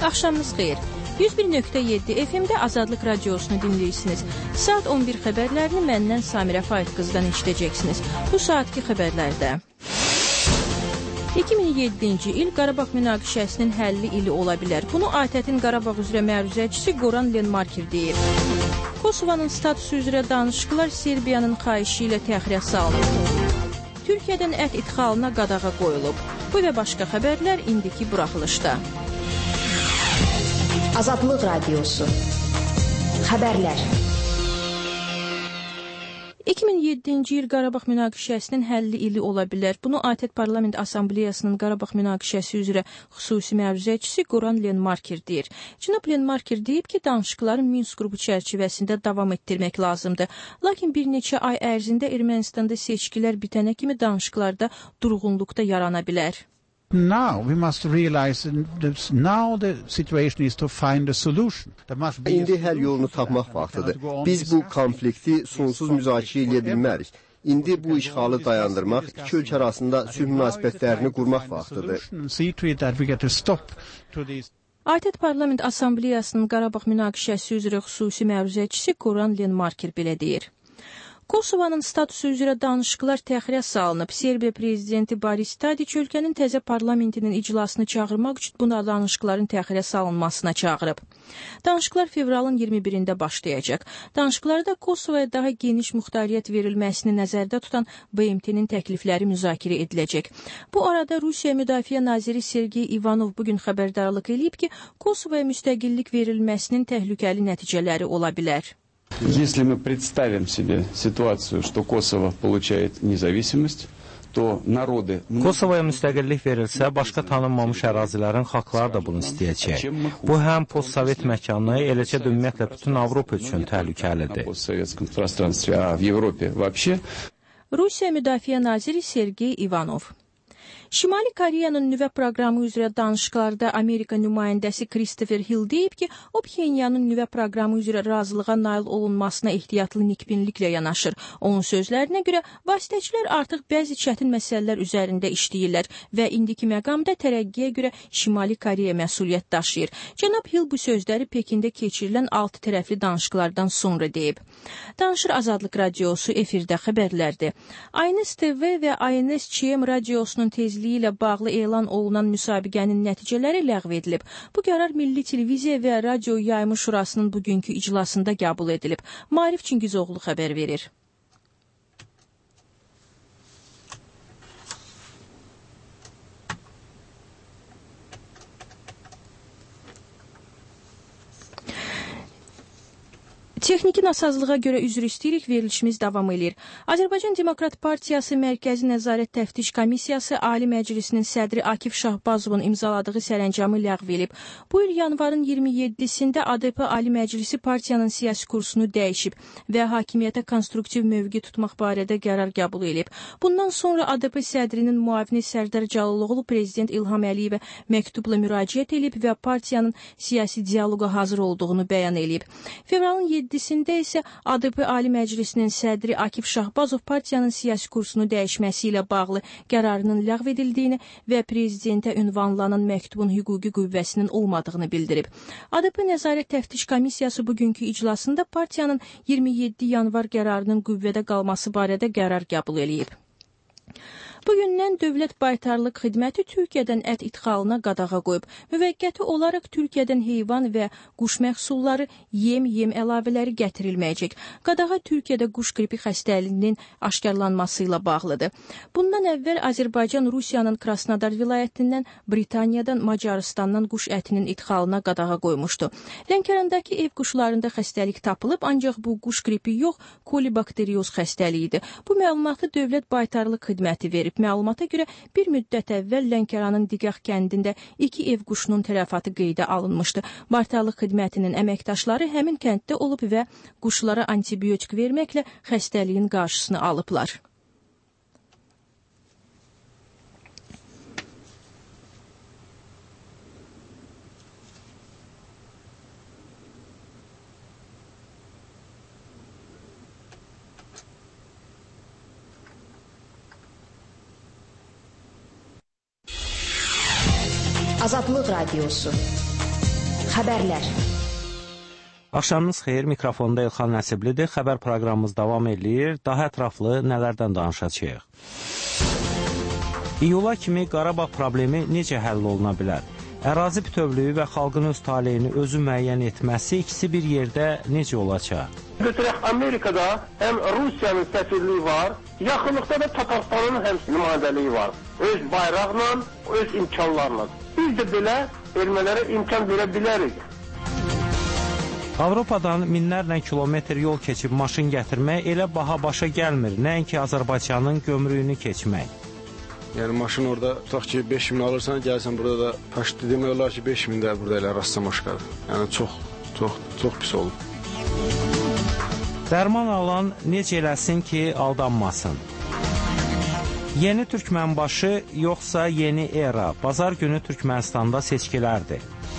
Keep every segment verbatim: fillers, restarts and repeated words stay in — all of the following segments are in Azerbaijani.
Axşamınız xeyir. yüz bir nöqtə yeddi F M-də Azadlıq Radiosunu dinləyirsiniz. Saat on bir xəbərlərini məndən Samirə Faiq qızdan eşidəcəksiniz. Bu saatki xəbərlərdə iki min yeddinci il Qarabağ münaqişəsinin həlli ili ola bilər. Bunu A T Ə-in Qarabağ üzrə məruzəçisi Goran Lenmarker deyir. Kosovanın statusu üzrə danışıqlar Serbiyanın xahişi ilə təxirə salınıb. Türkiyədən ət idxalına qadağa qoyulub. Bu və başqa xəbərlər indiki buraxılışda. Azadlıq Radiosu. Xəbərlər. iki min yeddinci il Qarabağ münaqişəsinin həlli ili ola bilər. Bunu A T Ə Parlament Assambleyasının Qarabağ münaqişəsi üzrə xüsusi məruzəçisi Goran Lenmarker deyir. Cənab Lenmarker deyib ki, danışıqların Minsk qrupu çərçivəsində davam etdirmək lazımdır. Lakin bir neçə ay ərzində Ermənistanda seçkilər bitənə kimi danışıqlarda durğunluqda yarana bilər. Now we must realize that now the situation is to find a solution. İndi həll yolunu tapmaq vaxtıdır. Biz bu konflikti sonsuz müzakirə edə bilmərik. İndi bu işğalı dayandırmaq, iki ölkə arasında sülh münasibətlərini qurmaq vaxtıdır. A T Ə Parlament Assambleyasının Qarabağ münaqişəsi üzrə xüsusi məruzəçisi Goran Lenmarker belə deyir. Kosovanın statusu üzrə danışıqlar təxirə salınıb. Serbiya prezidenti Boris Tadiç ölkənin təzə parlamentinin iclasını çağırmaq üçün buna danışıqların təxirə salınmasına çağırıb. Danışıqlar fevralın iyirmi birində başlayacaq. Danışıqlarda Kosovaya daha geniş muxtariyyət verilməsini nəzərdə tutan B M T-nin təklifləri müzakirə ediləcək. Bu arada Rusiya Müdafiə naziri Sergey Ivanov bugün xəbərdarlıq edib ki, Kosovaya müstəqillik verilməsinin təhlükəli nəticələri ola bilər. Если мы представим себе ситуацию, что Kosovo получает независимость, то народы... Kosovaya müstəqillik verilsə, başqa tanınmamış ərazilərin xalqları da bunu istəyəcək. Bu həm postsovet məkanı, eləcə də ümumiyyətlə bütün Avropa üçün təhlükəlidir. Rusiya Müdafiə naziri Sergey Ivanov. Şimali Koreyanın nüvə proqramı üzrə danışıqlarda Amerika nümayəndəsi Christopher Hill deyib ki, o Pxenyanın nüvə proqramı üzrə razılığa nail olunmasına ehtiyatlı nikbinliklə yanaşır. Onun sözlərinə görə vasitəçilər artıq bəzi çətin məsələlər üzərində işləyirlər və indiki məqamda tərəqqiyə görə Şimali Koreya məsuliyyət daşıyır. Cənab Hill bu sözləri Pekində keçirilən altı tərəfli danışıqlardan sonra deyib. Danışır Azadlıq Radiosu efirdə xəbərlərdir. I N S T V və I N S Ç M radiosunun tezliyi ilə bağlı elan olunan müsabiqənin nəticələri ləğv edilib. Bu qərar Milli Televiziya və Radio Yayımı Şurasının bugünkü iclasında qəbul edilib. Marif Çingizoğlu xəbər verir. Texniki nasazlığa görə üzr istəyirik, verilişimiz davam edir. Azərbaycan Demokrat Partiyası Mərkəzi Nəzarət Təftiş Komissiyası Ali Məclisinin sədri Akif Şahbazovun imzaladığı sərəncamı ləğv edib. Bu il yanvarın iyirmi yeddisində A D P Ali Məclisi partiyanın siyasi kursunu dəyişib və hakimiyyətə konstruktiv mövqe tutmaq barədə qərar qəbul edib. Bundan sonra A D P sədrinin müavini Sərdar Cəlaloğlu Prezident İlham Əliyevə məktubla müraciət edib və partiyanın siyasi dialoqa hazır olduğunu bəyan edib. Fevralın yeddisində isə A D P Ali Məclisinin sədri Akif Şahbazov partiyanın siyasi kursunu dəyişməsi ilə bağlı qərarının ləğv edildiyini və prezidentə ünvanlanan məktubun hüquqi qüvvəsinin olmadığını bildirib. A D P Nəzarət Təftiş Komissiyası bugünkü iclasında partiyanın iyirmi yeddi yanvar qərarının qüvvədə qalması barədə qərar qəbul edib. Bugündən Dövlət Baytarlıq Xidməti Türkiyədən ət idxalına qadağa qoyub. Müvəqqəti olaraq Türkiyədən heyvan və quş məhsulları, yem, yem əlavələri gətirilməyəcək. Qadağa Türkiyədə quş qripi xəstəliyinin aşkarlanması ilə bağlıdır. Bundan əvvəl Azərbaycan Rusiyanın Krasnodar vilayətindən, Britaniyadan, Macaristandan quş ətinin idxalına qadağa qoymuşdu. Lənkərandakı ev quşlarında xəstəlik tapılıb, ancaq bu quş qripi yox, kolibakterioz xəstəliyidir. Bu məlumatı Dövlət Baytarlıq Xidməti verib. Məlumata görə bir müddət əvvəl Lənkəranın Digaq kəndində iki ev quşunun tələfatı qeydə alınmışdı. Baytarlıq Xidmətinin əməkdaşları həmin kənddə olub və quşlara antibiotik verməklə xəstəliyin qarşısını alıblar. Azadlıq Radiosu. Xəbərlər. Axşamınız xeyir, mikrofonda Elxan Nəsiblidir. Xəbər proqramımız davam edir. Daha ətraflı nələrdən danışacağıq? İyula kimi Qarabağ problemi necə həll oluna bilər? Ərazi bütövlüyü və xalqın öz taleyini özü müəyyən etməsi ikisi bir yerdə necə olacaq? Götürək Amerikada həm Rusiyanın səfirliyi var, yaxınlıqda da Tatarstanın həm nümayəndəliyi var. Öz bayraqla, öz imkanlarla. Biz də belə ermələrə imkan verə bilərik. Avropadan minlərlə kilometr yol keçib maşın gətirmək elə baha başa gəlmir, nəinki Azərbaycanın gömrüyünü keçmək. Yəni maşın orada tutaq ki beş min alırsan, gəlsən burada da paştı demək olar ki beş min də burada elə rastsa maşqadır. Yəni çox, çox, çox pis olub. Dərman alan necə eləsin ki, aldanmasın? Yeni Türkmənbaşı yoxsa yeni era? Bazar günü Türkmənistanda seçkilərdir.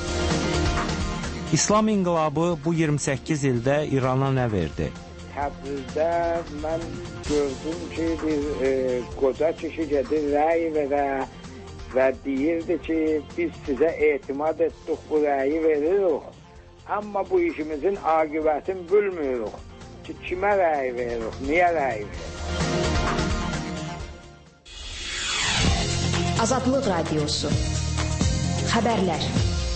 İslam inqilabı bu iyirmi səkkiz ildə İrana nə verdi? Təbrizdə mən gördüm ki, bir e, qoca kişi gedir, rəy verə və deyirdi ki, biz sizə etimad etdik, bu rəyi veririk. Amma bu işimizin aqibətini bilmirik ki, kimə rəy veririk, niyə rəy veririk? Azadlıq Radiosu. Xəbərlər.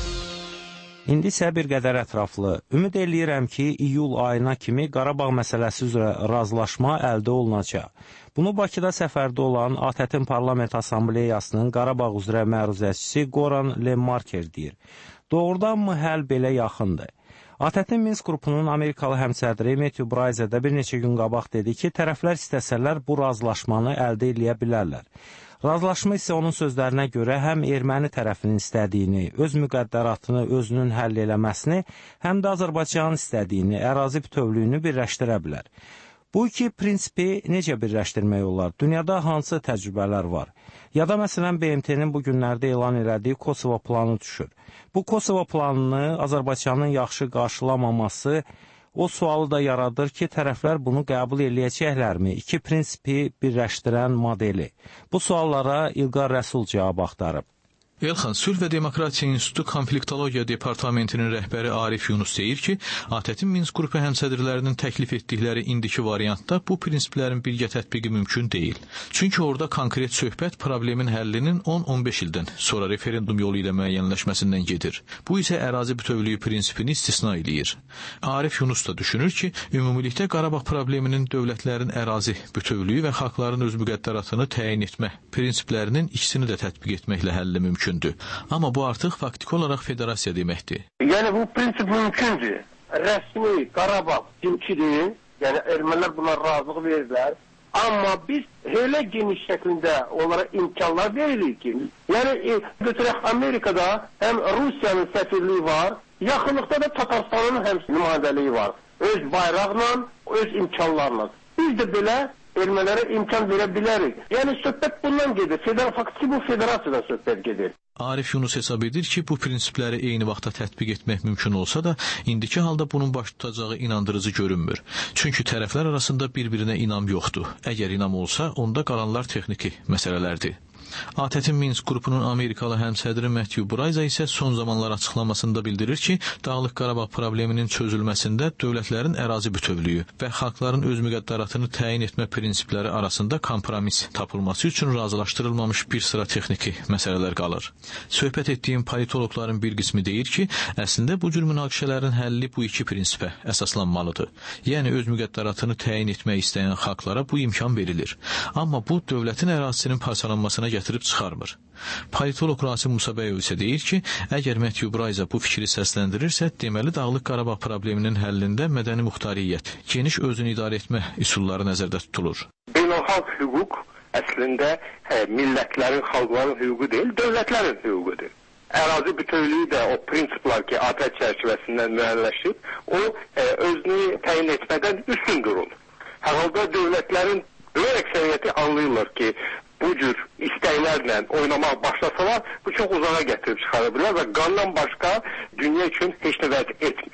İndi isə bir qədər ətraflı. Ümid eləyirəm ki, iyul ayına kimi Qarabağ məsələsi üzrə razılaşma əldə olunacaq. Bunu Bakıda səfərdə olan A T Ə-in Parlament Assambleyasının Qarabağ üzrə məruzəçisi Goran Lemmarker deyir. Doğrudanmı həll belə yaxındır? A T Ə-in Minsk qrupunun Amerikalı həmsədri Matthew Bryza da bir neçə gün qabaq dedi ki, tərəflər istəsələr bu razılaşmanı əldə eləyə bilərlər. Razılaşma isə onun sözlərinə görə həm erməni tərəfinin istədiyini, öz müqəddəratını özünün həll eləməsini, həm də Azərbaycanın istədiyini, ərazi bütövlüyünü birləşdirə bilər. Bu iki prinsipi necə birləşdirmək olar? Dünyada hansı təcrübələr var? Ya da məsələn B M T-nin bu günlərdə elan elədiyi Kosovo planı düşür. Bu Kosovo planını Azərbaycanın yaxşı qarşılamaması o sualı da yaradır ki, tərəflər bunu qəbul eləyəcəklərmi? İki prinsipi birləşdirən modeli. Bu suallara İlqar Rəsul cavab axtarıb. Elxan, Sülh və Demokratiya İnstitutu Konfliktologiya Departamentinin rəhbəri Arif Yunus deyir ki, A T Ə-in Minsk qrupu həmsədrlərinin təklif etdikləri indiki variantda bu prinsiplərin birgə tətbiqi mümkün deyil. Çünki orada konkret söhbət problemin həllinin on on beş ildən sonra referendum yolu ilə müəyyənləşməsindən gedir. Bu isə ərazi bütövlüyü prinsipini istisna eləyir. Arif Yunus da düşünür ki, ümumilikdə Qarabağ probleminin dövlətlərin ərazi bütövlüyü və xalqların öz müqəddəratını təyin etmə prinsiplərinin ikisini də tətbiq etməklə həlli mümkün. Amma bu artıq faktiki olaraq federasiya deməkdir. Yəni bu prinsip mümkündür. Rəsmi Qarabağ dilkidir. Yəni ermənilər buna razılıq verirlər. Amma biz elə geniş şəklində onlara imkanlar veririk ki, yəni e, götürək Amerikada həm Rusiyanın səfirliyi var, yaxınlıqda da Tatarstanın həm nümayəndəliyi var. Öz bayraqla, öz imkanlarla. Biz də belə ermələrə imkan verə bilərik. Yəni söhbət bundan gedir. Federal faktiki bu federasiyadan söhbət gedir. Arif Yunus hesab edir ki, bu prinsipləri eyni vaxtda tətbiq etmək mümkün olsa da, indiki halda bunun baş tutacağı inandırıcı görünmür. Çünki tərəflər arasında bir-birinə inam yoxdur. Əgər inam olsa, onda qalanlar texniki məsələlərdir. A T Ə-in Minsk qrupunun Amerikalı həmsədri Matthew Bryza isə son zamanlar açıqlamasında bildirir ki, Dağlıq Qarabağ probleminin çözülməsində dövlətlərin ərazi bütövlüyü və xalqların öz müqəddəratını təyin etmə prinsipləri arasında kompromis tapılması üçün razılaşdırılmamış bir sıra texniki məsələlər qalır. Söhbət etdiyim politologların bir qismi deyir ki, əslində bu cür münaqişələrin həlli bu iki prinsipə əsaslanmalıdır. Yəni öz müqəddəratını təyin etmək istəyən xalqlara bu imkan verilir. Amma bu dövlətin ərazisinin parçalanmasına gətirib çıxarmır. Politolog Rasim Musabəyov isə deyir ki, əgər Matthew Bryza bu fikri səsləndirirsə, deməli Dağlıq Qarabağ probleminin həllində mədəni muxtariyyət, geniş özünü idarə etmə üsulları nəzərdə tutulur. Beynəlxalq hüquq əslində hə, millətlərin, xalqların hüququ deyil, dövlətlərin hüququdur. Ərazi bütövlüyü də o prinsiplər ki, A T Ə çərçivəsindən müəyyənləşib, o e, özünü təyin etmədən üstün durur. Hər halda dövlətlərin böyük əksəriyyəti anlayırlar ki, bu cür istəklərlə oynamaq başlasalar, bu çox uzağa gətirib çıxara bilər və qandan başqa dünya üçün heç nə vəd etmir.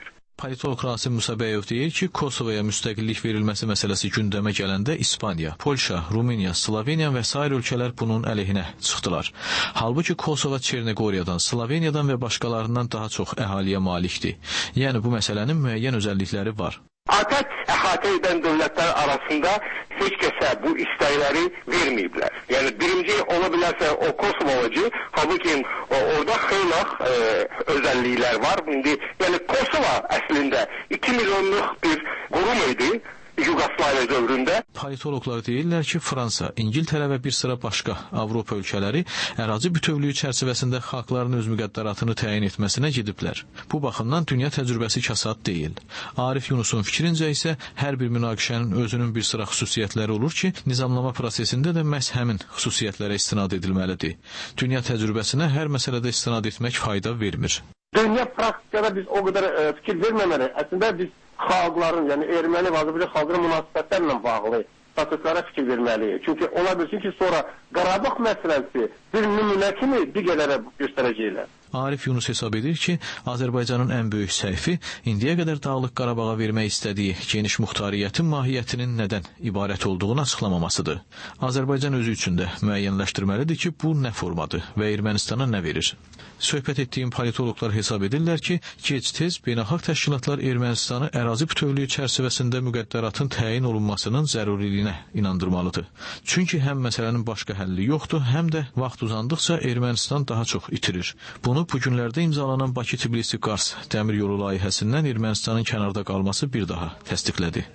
Politolog Rasim Musabəyov deyir ki, Kosovaya müstəqillik verilməsi məsələsi gündəmə gələndə İspaniya, Polşa, Rumıniya, Sloveniya və sair ölkələr bunun əleyhinə çıxdılar. Halbuki Kosova Çernegoriyadan, Sloveniyadan və başqalarından daha çox əhaliyə malikdir. Yəni bu məsələnin müəyyən özəllikləri var. ATƏT əhatə edən dövlətlər arasında heç kəsə bu istəkləri verməyiblər. Yəni birinci ola bilərsə o Kosovocu, halbuki orada xeyli e, özəlliklər var. İndi yəni Kosova əslində iki milyonluq bir qurum idi Yugoslaviya dövründə. Politologlar deyirlər ki, Fransa, İngiltərə və bir sıra başqa Avropa ölkələri ərazi bütövlüyü çərçivəsində xalqların öz müqəddəratını təyin etməsinə gediblər. Bu baxımdan dünya təcrübəsi kasad deyil. Arif Yunusun fikrincə isə hər bir münaqişənin özünün bir sıra xüsusiyyətləri olur ki, nizamlama prosesində də məhz həmin xüsusiyyətlərə istinad edilməlidir. Dünya təcrübəsinə hər məsələdə istinad etmək fayda vermir. Dünya praktikada biz o qədər e, fikir verməməli. Əslində biz xalqların, yəni erməni və Azərbaycan xalqının münasibətlərlə bağlı proseslərə fikir verməliyik. Çünki ola bilsin ki, sonra Qarabağ məsələsi bir nümunə kimi digərlərə göstərəcəklər. Arif Yunus hesab edir ki, Azərbaycanın ən böyük səhvi indiyə qədər Dağlıq Qarabağa vermək istədiyi geniş muxtariyyətin mahiyyətinin nədən ibarət olduğunu açıqlamamasıdır. Azərbaycan özü üçün də müəyyənləşdirməlidir ki, bu nə formadır və Ermənistana nə verir. Söhbət etdiyim politologlar hesab edirlər ki, gec-tez beynəlxalq təşkilatlar Ermənistanı ərazi bütövlüyü çərçivəsində müqəddəratın təyin olunmasının zəruriliyinə inandırmalıdır. Çünki həm məsələnin başqa həlli yoxdur, həm də vaxt uzandıqca Ermənistan daha çox itirir. Bunu bu günlərdə imzalanan Bakı-Tbilisi-Qars dəmir yolu layihəsindən Ermənistanın kənarda qalması bir daha təsdiqlədi.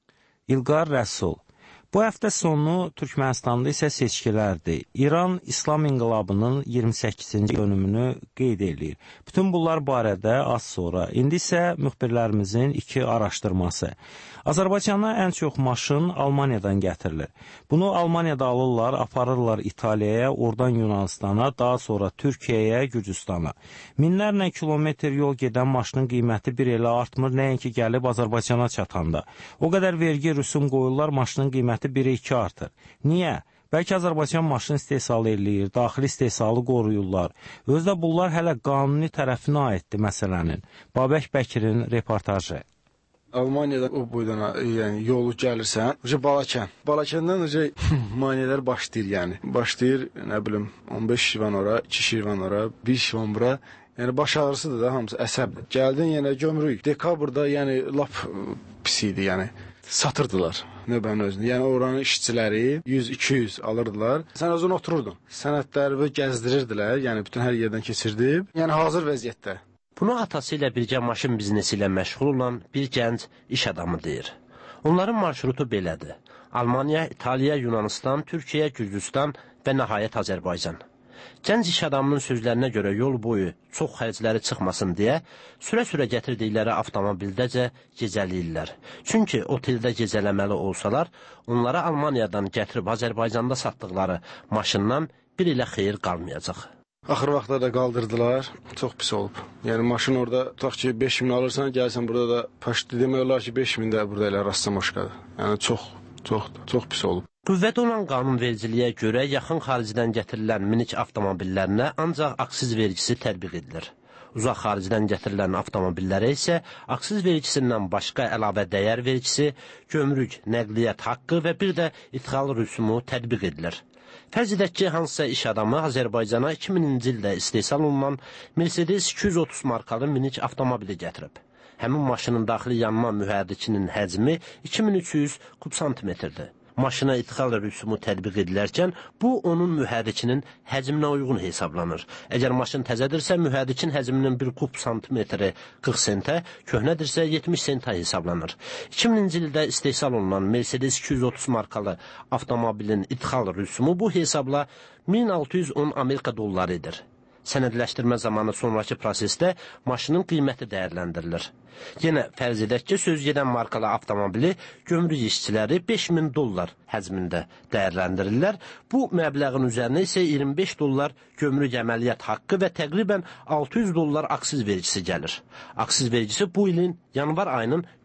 İlqar Rəsul. Bu həftə sonu Türkmənistanda isə seçkilərdir. İran İslam İnqilabının iyirmi səkkizinci dönümünü qeyd edir. Bütün bunlar barədə az sonra. İndi isə müxbirlərimizin iki araşdırması. Azərbaycana ən çox maşın Almaniyadan gətirilir. Bunu Almaniyada alırlar, aparırlar İtaliyaya, oradan Yunanistana, daha sonra Türkiyəyə, Gürcüstana. Minlərlə kilometr yol gedən maşının qiyməti bir elə artmır, nəinki gəlib Azərbaycana çatanda. O qədər vergi rüsum qoyurlar, maşının qiyməti bir iki artır. Niyə? Bəlkə Azərbaycan maşın istehsal eləyir, daxili istehsalı qoruyurlar. Özdə bunlar hələ qanuni tərəfinə aiddir məsələnin. Babək Bəkirin reportajı. Almaniyada o boydan yəni yolu gəlirsən, uca Balakən. Balakəndən uca maneələr başlayır yəni. Başlayır, nə bilim, on beş şivan ora, iki şivan ora, bir şivan bura. Yəni baş ağrısıdır da hamısı əsəbdir. Gəldin yenə gömrük. Dekabrda yəni lap pis idi yəni. Satırdılar növbənin özünü. Yəni oranın işçiləri yüz iki yüz alırdılar. Sən özün otururdun. Sənədləri gəzdirirdilər, yəni bütün hər yerdən keçirdib. Yəni hazır vəziyyətdə. Bunu atası ilə birgə maşın biznesi ilə məşğul olan bir gənc iş adamı deyir. Onların marşrutu belədir. Almaniya, İtaliya, Yunanistan, Türkiyə, Gürcüstan və nəhayət Azərbaycan. Gənc iş adamının sözlərinə görə yol boyu çox xərcləri çıxmasın deyə sürə-sürə gətirdikləri avtomobildəcə gecələyirlər. Çünki oteldə gecələməli olsalar, onlara Almaniyadan gətirib Azərbaycanda satdıqları maşından bir ilə xeyir qalmayacaq. Axır vaxtlarda qaldırdılar, çox pis olub. Yəni maşın orada, tutaq ki, beş min alırsan, gəlsən burada da paştı demək olar ki, beş min də burada elə rastlamoşkadır. Yəni çox, çox, çox pis olub. Qüvvədə olan qanunvericiliyə görə yaxın xaricdən gətirilən minik avtomobillərinə ancaq aksiz vergisi tətbiq edilir. Uzaq xaricdən gətirilən avtomobillərə isə aksiz vergisindən başqa əlavə dəyər vergisi, gömrük, nəqliyyat haqqı və bir də idxal rüsumu tətbiq edilir. Fərz edək ki, hansısa iş adamı Azərbaycana iki mininci ildə istehsal olunan Mercedes iki yüz otuz markalı minik avtomobili gətirib. Həmin maşının daxili yanma mühərrikinin həcmi iki min üç yüz kub santimetrdir. Maşına idxal rüsumu tətbiq edilərkən, bu onun mühərrikinin həcminə uyğun hesablanır. Əgər maşın təzədirsə, mühərrikin həcminin bir kub santimetri qırx sentə, köhnədirsə yetmiş sentə hesablanır. iki mininci ildə istehsal olunan Mercedes iki yüz otuz markalı avtomobilin idxal rüsumu bu hesabla min altı yüz on Amerika dollaridir. Sənədləşdirmə zamanı sonraki prosesdə maşının qiyməti dəyərləndirilir. Yenə fərz edək ki, söz gedən markalı avtomobili gömrük işçiləri beş min dollar həcmində dəyərləndirirlər. Bu məbləğin üzərinə isə iyirmi beş dollar gömrük əməliyyat haqqı və təqribən altı yüz dollar aksiz vergisi gəlir. Aksiz vergisi bu ilin yanvar ayının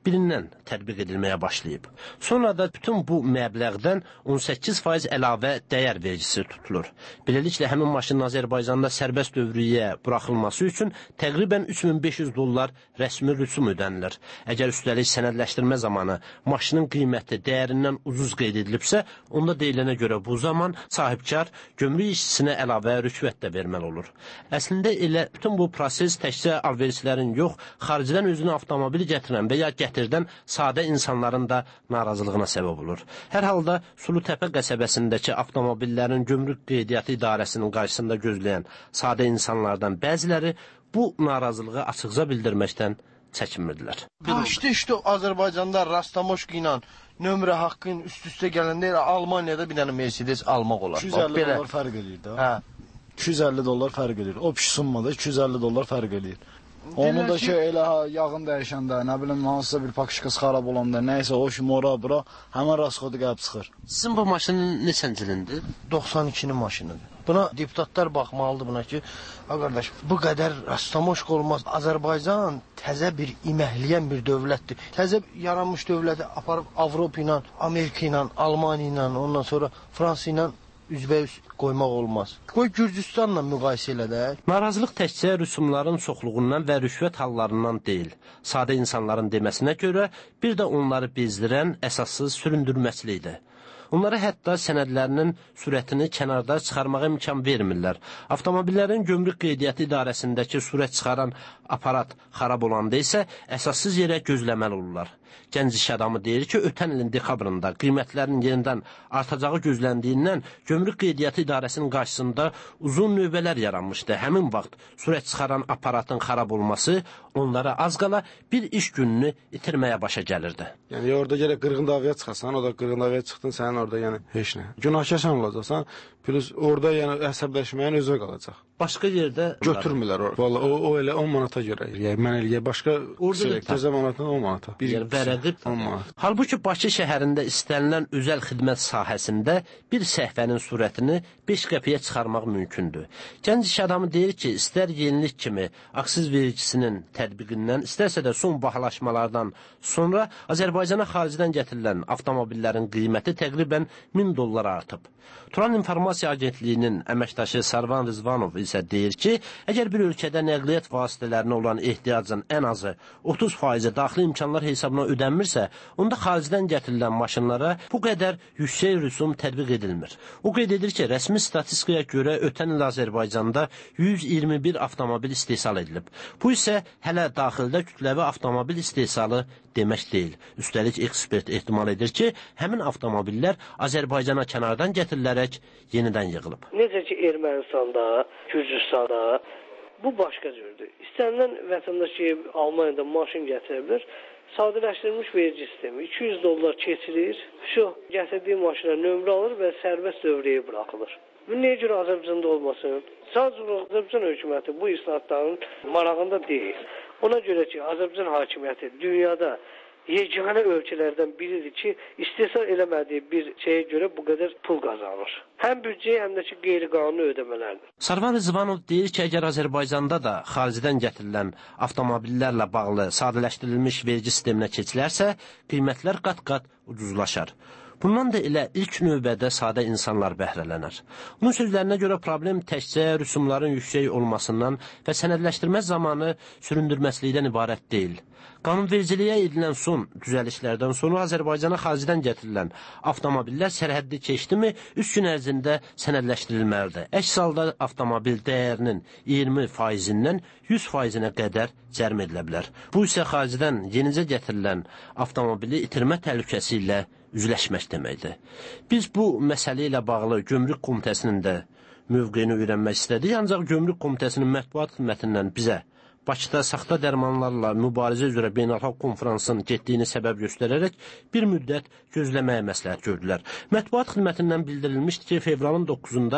birindən tətbiq edilməyə başlayıb. Sonra da bütün bu məbləğdən on səkkiz faiz əlavə dəyər vergisi tutulur. Beləliklə, həmin maşının Azərbaycanda sərbəst dövriyyə buraxılması üçün təqribən üç min beş yüz dollar rəsmi rüsum ödənilir. Əgər üstəlik sənədləşdirmə zamanı maşının qiyməti dəyərindən ucuz qeyd edilibsə, onda deyilənə görə bu zaman sahibkar gömrük işçisinə əlavə rüşvət də verməli olur. Əslində elə bütün bu proses təkcə alverçilərin yox, xaricdən özünü avtomobili gətirən və ya gətirdən sadə insanların da narazılığına səbəb olur. Hər halda Sulutəpə qəsəbəsindəki avtomobillərin gömrük qeydiyyatı idarəsinin qarşısında gözləyən sadə insanlardan bəziləri bu narazılığı açıqca bildirməkdən çəkinmirdilər. İşte işte Azərbaycanda Rastamoşka ilə nömrə haqqın üst-üstə gələndə Almaniyada bir dənə Mercedes almaq olar. iki yüz əlli dollar fərq edir də. Hə. iki yüz əlli dollar fərq edir. O pis summada iki yüz əlli dollar fərq edir. Onu da ki, elə yağın dəyişəndə, nə bilim, hansısa bir pakışqası xarab olanda, nəysə o ki, mora bura, həmən raskodu gəlib çıxır. Sizin bu maşının neçəncilindir? doxsan ikinin maşınıdır. Buna deputatlar baxmalıdır buna ki, ha qardaş, bu qədər Rastamoşka olmaz. Azərbaycan təzə bir iməhliyən bir dövlətdir. Təzə yaranmış dövləti aparıb Avropa ilə, Amerika ilə, Almaniya ilə, ondan sonra Fransa ilə üzbəüz qoymaq olmaz. Qoy Gürcüstanla müqayisə elə də. Narazılıq təkcə rüsumların çoxluğundan və rüşvət hallarından deyil. Sadə insanların deməsinə görə bir də onları bezdirən əsassız süründürməçilikdir. Onlara hətta sənədlərinin sürətini kənarda çıxarmağa imkan vermirlər. Avtomobillərin gömrük qeydiyyatı idarəsindəki sürət çıxaran aparat xarab olanda isə əsassız yerə gözləməli olurlar. Gənc iş adamı deyir ki, ötən ilin dekabrında qiymətlərin yenidən artacağı gözləndiyindən gömrük qeydiyyatı idarəsinin qarşısında uzun növbələr yaranmışdı. Həmin vaxt sürət çıxaran aparatın xarab olması onlara az qala bir iş gününü itirməyə başa gəlirdi. Yəni orada gələk qırğın davaya çıxasan, o da qırğın davaya çıxdın, sənin orada yəni heç nə. Günahkarsan olacaqsan, plus orada yəni əsəbləşməyin özünə qalacaq. Başqa yerdə götürmürlər orada. Vallahi o, o elə on manata görə. Yəni mən elə başqa təzə manatdan on manata. Bir yəni vərəqib on manat. Halbuki Bakı şəhərində istənilən özəl xidmət sahəsində bir səhvənin surətini beş qəpiyə çıxarmaq mümkündür. Gənc iş adamı deyir ki, istər yenilik kimi aksiz vergisinin tətbiqindən, istərsə də son bahalaşmalardan sonra Azərbaycana xaricdən gətirilən avtomobillərin qiyməti təqribən min dollar artıb. Turan İnformasiya Agentliyinin əməkdaşı Sarvan Rızvanov isə deyir ki, əgər bir ölkədə nəqliyyat vasitələrinə olan ehtiyacın ən azı otuz faizi daxili imkanlar hesabına ödənmirsə, onda xaricdən gətirilən maşınlara bu qədər yüksək rüsum tətbiq edilmir. O qeyd edir ki, rəsmi statistikaya görə ötən il Azərbaycanda yüz iyirmi bir avtomobil istehsal edilib. Bu isə hələ daxildə kütləvi avtomobil istehsalı demək deyil. Üstəlik ekspert ehtimal edir ki, həmin avtomobillər Azərbaycana kənardan gətirilərək yenidən yığılıb. Necə ki, Ermənistanda, Gürcüstanda bu başqa cürdür. İstənilən vətəndaş ki, Almaniyada maşın gətirə bilir, sadələşdirilmiş vergi sistemi iki yüz dollar keçirir, şu gətirdiyi maşına nömrə alır və sərbəst dövrəyə buraxılır. Bu niyə görə Azərbaycanda olmasın? Sadəcə Azərbaycan hökuməti bu islahatların marağında deyil. Ona görə ki, Azərbaycan hakimiyyəti dünyada yeganə ölkələrdən biridir ki, istehsal eləmədiyi bir şeyə görə bu qədər pul qazanır. Həm büdcəyə, həm də ki, qeyri-qanuni ödəmələrdir. Sarvan Rızvanov deyir ki, əgər Azərbaycanda da xaricdən gətirilən avtomobillərlə bağlı sadələşdirilmiş vergi sisteminə keçilərsə, qiymətlər qat-qat ucuzlaşar. Bundan da elə ilk növbədə sadə insanlar bəhrələnər. Onun sözlərinə görə problem təkcə rüsumların yüksək olmasından və sənədləşdirmə zamanı süründürməçlikdən ibarət deyil. Qanunvericiliyə edilən son düzəlişlərdən sonra Azərbaycana xaricdən gətirilən avtomobillər sərhəddi keçdimi üç gün ərzində sənədləşdirilməlidir. Əks halda avtomobil dəyərinin iyirmi faizindən yüz faizinə qədər cərm edilə bilər. Bu isə xaricdən yenicə gətirilən avtomobili itirmə təhlükəsi ilə üzləşmək deməkdir. Biz bu məsələ ilə bağlı Gömrük Komitəsinin də mövqeyini öyrənmək istədik, ancaq Gömrük Komitəsinin mətbuat xidmətindən bizə Bakıda saxta dərmanlarla mübarizə üzrə beynəlxalq konferansın getdiyini səbəb göstərərək bir müddət gözləməyə məsləhət gördülər. Mətbuat xidmətindən bildirilmişdi ki, fevralın doqquzunda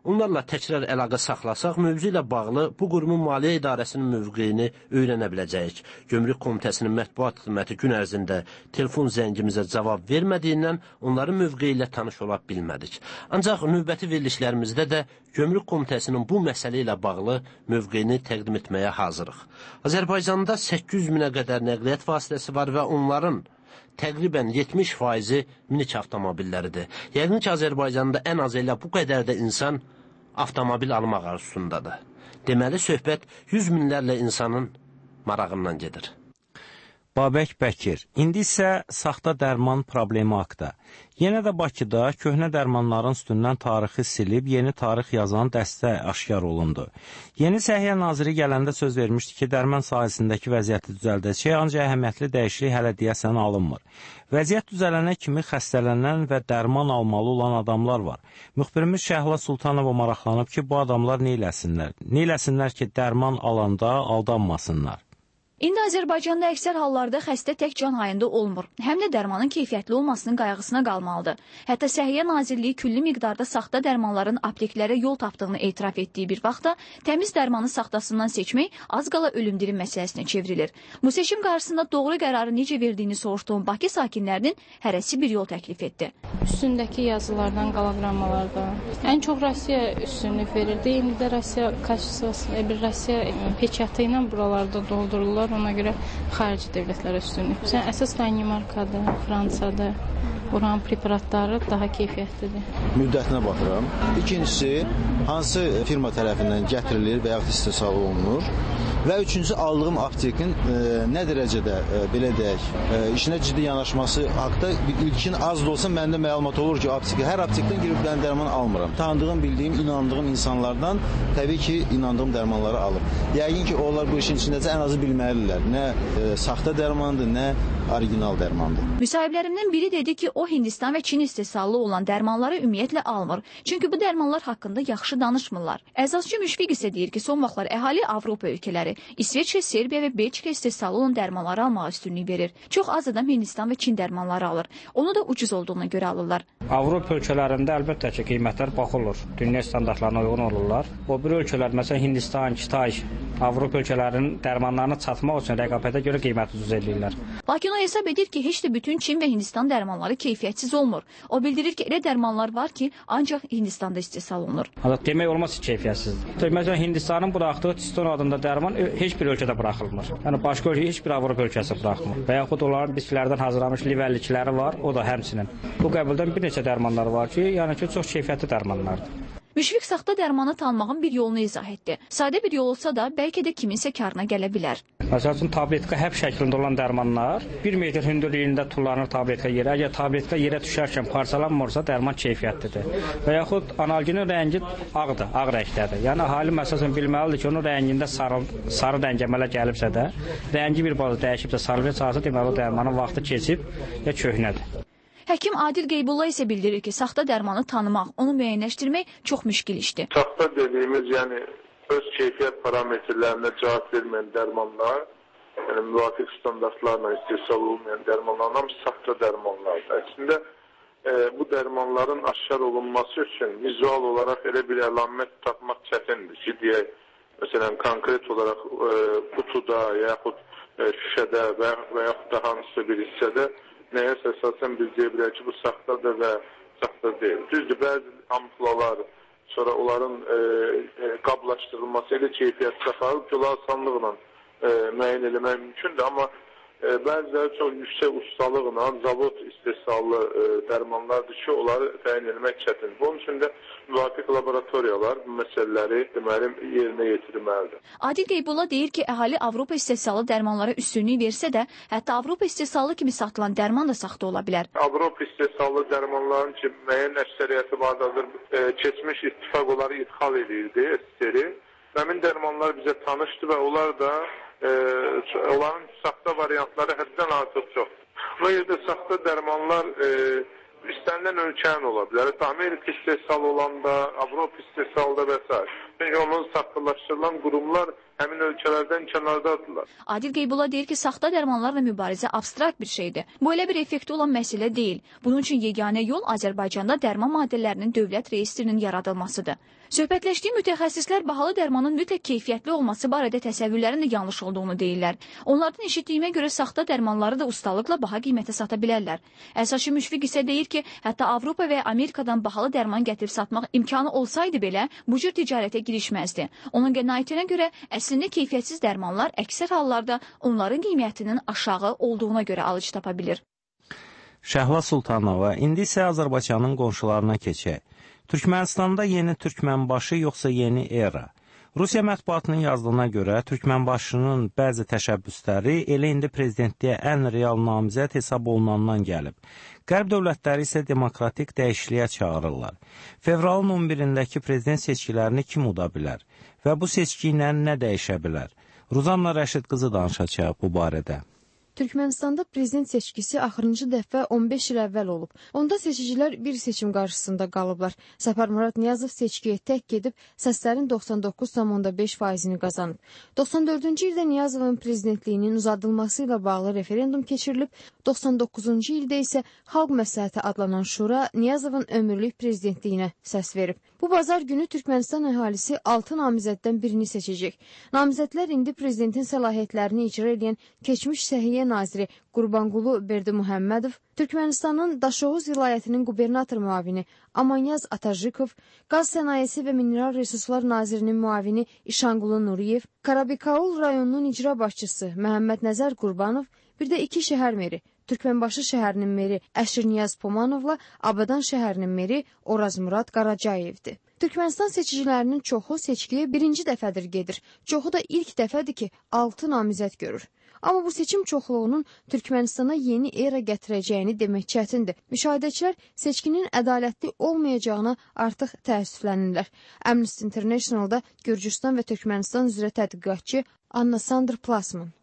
onlarla təkrar əlaqə saxlasaq, mövzu ilə bağlı bu qurumun Maliyyə İdarəsinin mövqeyini öyrənə biləcəyik. Gömrük Komitəsinin mətbuat xidməti gün ərzində telefon zəngimizə cavab vermədiyindən onların mövqeyi ilə tanış ola bilmədik. Ancaq növbəti verilişlərimizdə də Gömrük Komitəsinin bu məsələ ilə bağlı mövqeyini təqdim etməyə hazırıq. Azərbaycanda səkkiz yüz minə qədər nəqliyyat vasitəsi var və onların təqribən yetmiş faizi minik avtomobilləridir. Yəqin ki, Azərbaycanda ən az elə bu qədər də insan avtomobil almaq arzusundadır. Deməli, söhbət yüz minlərlə insanın marağından gedir. Babək Bəkir, indi isə saxta dərman problemi haqda. Yenə də Bakıda köhnə dərmanların üstündən tarixi silib, yeni tarix yazan dəstə aşkar olundu. Yeni Səhiyyə Naziri gələndə söz vermişdi ki, dərman sahəsindəki vəziyyəti düzəldəcək, ancaq əhəmiyyətli dəyişiklik hələ deyəsən alınmır. Vəziyyət düzələnə kimi xəstələnən və dərman almalı olan adamlar var. Müxbirimiz Şəhla Sultanova maraqlanıb ki, bu adamlar neyləsinlər? Neyləsinlər ki, dərman alanda aldanmasınlar? İndi Azərbaycanda əksər hallarda xəstə tək can hayında olmur. Həm də dərmanın keyfiyyətli olmasının qayğısına qalmalıdır. Hətta Səhiyyə Nazirliyi külli miqdarda saxta dərmanların apteklərə yol tapdığını etiraf etdiyi bir vaxtda təmiz dərmanı saxtasından seçmək az qala ölümdiri məsələsinə çevrilir. Bu seçim qarşısında doğru qərarı necə verdiyini soruşduğum Bakı sakinlərinin hərəsi bir yol təklif etdi. Üstündəki yazılardan, qalavramalardan. Ən çox Rusiya üstünlük verirdi. İndi də Rusiya kaçsası, bir Rusiya peçatı ilə buralarda doldururlar. Ona görə xarici dövlətlərə üstünlük. Məsələn, əsas Danimarkada, Fransada buranın preparatları daha keyfiyyətlidir. Müddətinə baxıram. İkincisi, hansı firma tərəfindən gətirilir və yaxud istehsal olunur. Və üçüncü, aldığım aptekin e, nə dərəcədə, e, belə deyək, e, işinə ciddi yanaşması haqda ilkin az da olsa məndə məlumat olur ki, apteki, hər aptekdən girib mən dərman almıram. Tanıdığım, bildiyim, inandığım insanlardan təbii ki, inandığım dərmanları alır. Yəqin ki, onlar bu işin içindəcə ən azı bilməlidirlər. Nə e, saxta dərmandır, nə orijinal dərmandır. Müsahiblərimdən biri dedi ki, o Hindistan və Çin istehsalı olan dərmanları ümumiyyətlə almır. Çünki bu dərmanlar haqqında yaxşı danışmırlar. Əzazçı Müşfiq isə deyir ki, son vaxtlar əhali Avropa ölkələri, İsveçrə, Serbiya və Belçika istehsalı olan dərmanları almağa üstünlük verir. Çox az adam Hindistan və Çin dərmanları alır. Onu da ucuz olduğuna görə alırlar. Avropa ölkələrində əlbəttə ki, qiymətlər baxılır. Dünya standartlarına uyğun olurlar. O bir ölkələr, məsələn Hindistan, Kitay, Avropa ölkələrinin dərmanlarına çatmaq üçün rəqabətə görə qiymət ucuz eləyirlər. Lakin o hesab edir ki, heç də bütün Çin və Hindistan dərmanları keyfiyyətsiz olmur. O bildirir ki, elə dərmanlar var ki, ancaq Hindistanda istehsal olunur. Demək olmaz ki, keyfiyyətsizdir. Məsələn Hindistanın buraxdığı Tiston adında dərman heç bir ölkədə buraxılmır. Yəni başqa ölkə, heç bir Avropa ölkəsi buraxmır. Və yaxud onların bitkilərdən hazırlanmış liverlikləri var, o da həmçinin. Bu qəbildən bir neçə dərmanlar var ki, yəni ki, çox keyfiyyətli dərmanlardır. Müşfiq saxta dərmanı tanımağın bir yolunu izah etdi. Sadə bir yol olsa da, bəlkə də kiminsə karına gələ bilər. Məsəl üçün, tabletka həb şəklində olan dərmanlar bir metr hündürlüyündə tullanır tabletka yerə. Əgər tabletka yerə düşərkən parçalanmırsa, dərman keyfiyyətlidir. Və yaxud analginin rəngi ağdır, ağ rəngdədir. Yəni, ahali məsələn bilməlidir ki, onun rəngində sarı, sarı rəngəmələ gəlibsə də, rəngi bir bazı dəyişibsə, sarı çağırsa, deməli o dərmanın vaxtı keçib ya köhnədir. Həkim Adil Qeybulla isə bildirir ki, saxta dərmanı tanımaq, onu müəyyənləşdirmək çox müşkil işdir. Saxta dediyimiz, yəni öz keyfiyyət parametrlərinə cavab verməyən dərmanlar, yəni müvafiq standartlarla istehsal olmayan dərmanlar, hamısı saxta dərmanlardır. Əslində e, bu dərmanların aşkar olunması üçün vizual olaraq elə bir əlamət tapmaq çətindir ki, deyək, məsələn, konkret olaraq e, qutuda, yaxud e, şüşədə və, və yaxud da hansısa bir hissədə nəyəsə əsasən biz deyə bilərik ki, bu saxtadır və saxta deyil. Düzdür, bəzi ampulalar, sonra onların e, e, qablaşdırılması elə keyfiyyət saxlayıb ki, onlar asanlıqla e, müəyyən eləmək mümkündür, amma e, bəziləri çox yüksək ustalıqla zavod istehsalı e, dərmanlardır ki, onları təyin etmək çətindir. Bunun üçün də müvafiq laboratoriyalar bu məsələləri deməli yerinə yetirməlidir. Adil Qeybulla deyir ki, əhali Avropa istehsalı dərmanlara üstünlük versə də, hətta Avropa istehsalı kimi satılan dərman da saxta ola bilər. Avropa istehsalı dərmanların ki, müəyyən əksəriyyəti vardır, e, keçmiş ittifaq onları idxal edirdi, S-seri. Həmin dərmanlar bizə tanışdır və onlar da e, onların saxta variantları həddən artıq çoxdur. Bu yerdə saxta dərmanlar e, istənilən ölkənin ola bilər. Amerika istehsalı olanda, Avropa istehsalda və s. Çünki onun saxtalaşdırılan qurumlar həmin ölkələrdən kənardadırlar. Adil Qeybulla deyir ki, saxta dərmanlarla mübarizə abstrakt bir şeydir. Bu elə bir effekti olan məsələ deyil. Bunun üçün yeganə yol Azərbaycanda dərman maddələrinin dövlət reyestrinin yaradılmasıdır. Söhbətləşdiyi mütəxəssislər bahalı dərmanın mütləq keyfiyyətli olması barədə təsəvvürlərin də yanlış olduğunu deyirlər. Onlardan eşitdiyimə görə saxta dərmanları da ustalıqla baha qiymətə sata bilərlər. Əsaşi Müşfiq isə deyir ki, hətta Avropa və Amerikadan bahalı dərman gətirib satmaq imkanı olsaydı belə bu cür ticarətə girişməzdi. Onun qənaətinə görə əslində keyfiyyətsiz dərmanlar əksər hallarda onların qiymətinin aşağı olduğuna görə alıcı tapa bilir. Şəhla Sultanova, indi isə Azərbaycanın qonşularına keçək. Türkmənistanda yeni Türkmənbaşı yoxsa yeni era? Rusiya mətbuatının yazdığına görə Türkmənbaşının bəzi təşəbbüsləri elə indi prezidentliyə ən real namizəd hesab olunandan gəlib. Qərb dövlətləri isə demokratik dəyişikliyə çağırırlar. Fevralın on birindəki prezident seçkilərini kim uda bilər və bu seçki ilə nə dəyişə bilər? Ruzanna Rəşid qızı danışacaq bu barədə. Türkmenistanda prezident seçkisi axırıncı dəfə on beş il əvvəl olub. Onda seçicilər bir seçim qarşısında qalıblar. Səfər Murad Niyazov seçkiyə tək gedib səslərin doxsan doqquz tam beş faizini qazanıb. doxsan dördüncü ildə Niyazovun prezidentliyinin uzadılması ilə bağlı referendum keçirilib. doxsan doqquzuncu ildə isə Xalq Məsləhəti adlanan şura Niyazovun ömürlük prezidentliyinə səs verib. Bu bazar günü Türkmenistan əhalisi altı namizəddən birini seçəcək. Namizədlər indi prezidentin səlahiyyətlərini icra edən keçmiş Səhiyyə naziri Qurbanqulu Berdimuhammedov, Türkmenistanın Daşoğuz vilayətinin qubernator müavini Amanyaz Atajikov, Qaz Sənayesi və Mineral Resurslar Nazirinin müavini İşanqulu Nuriyev, Karabikaul rayonunun icra başçısı Məhəmməd Nəzər Qurbanov, bir də iki şəhər meri, Türkmenbaşı şəhərinin meri Əşir Niyaz Pomanovla Abadan şəhərinin meri Oraz Murad Qaracayevdir. Türkmenistan seçicilərinin çoxu seçkiyə birinci dəfədir gedir. Çoxu da ilk dəfədir ki, altı namizəd görür. Amma bu seçim çoxluğunun Türkmenistana yeni era gətirəcəyini demək çətindir. Müşahidəçilər seçkinin ədalətli olmayacağına artıq təəssüflənirlər. Amnesty International-da Gürcüstan və Türkmenistan üzrə tədqiqatçı Anna Sandr Plasman.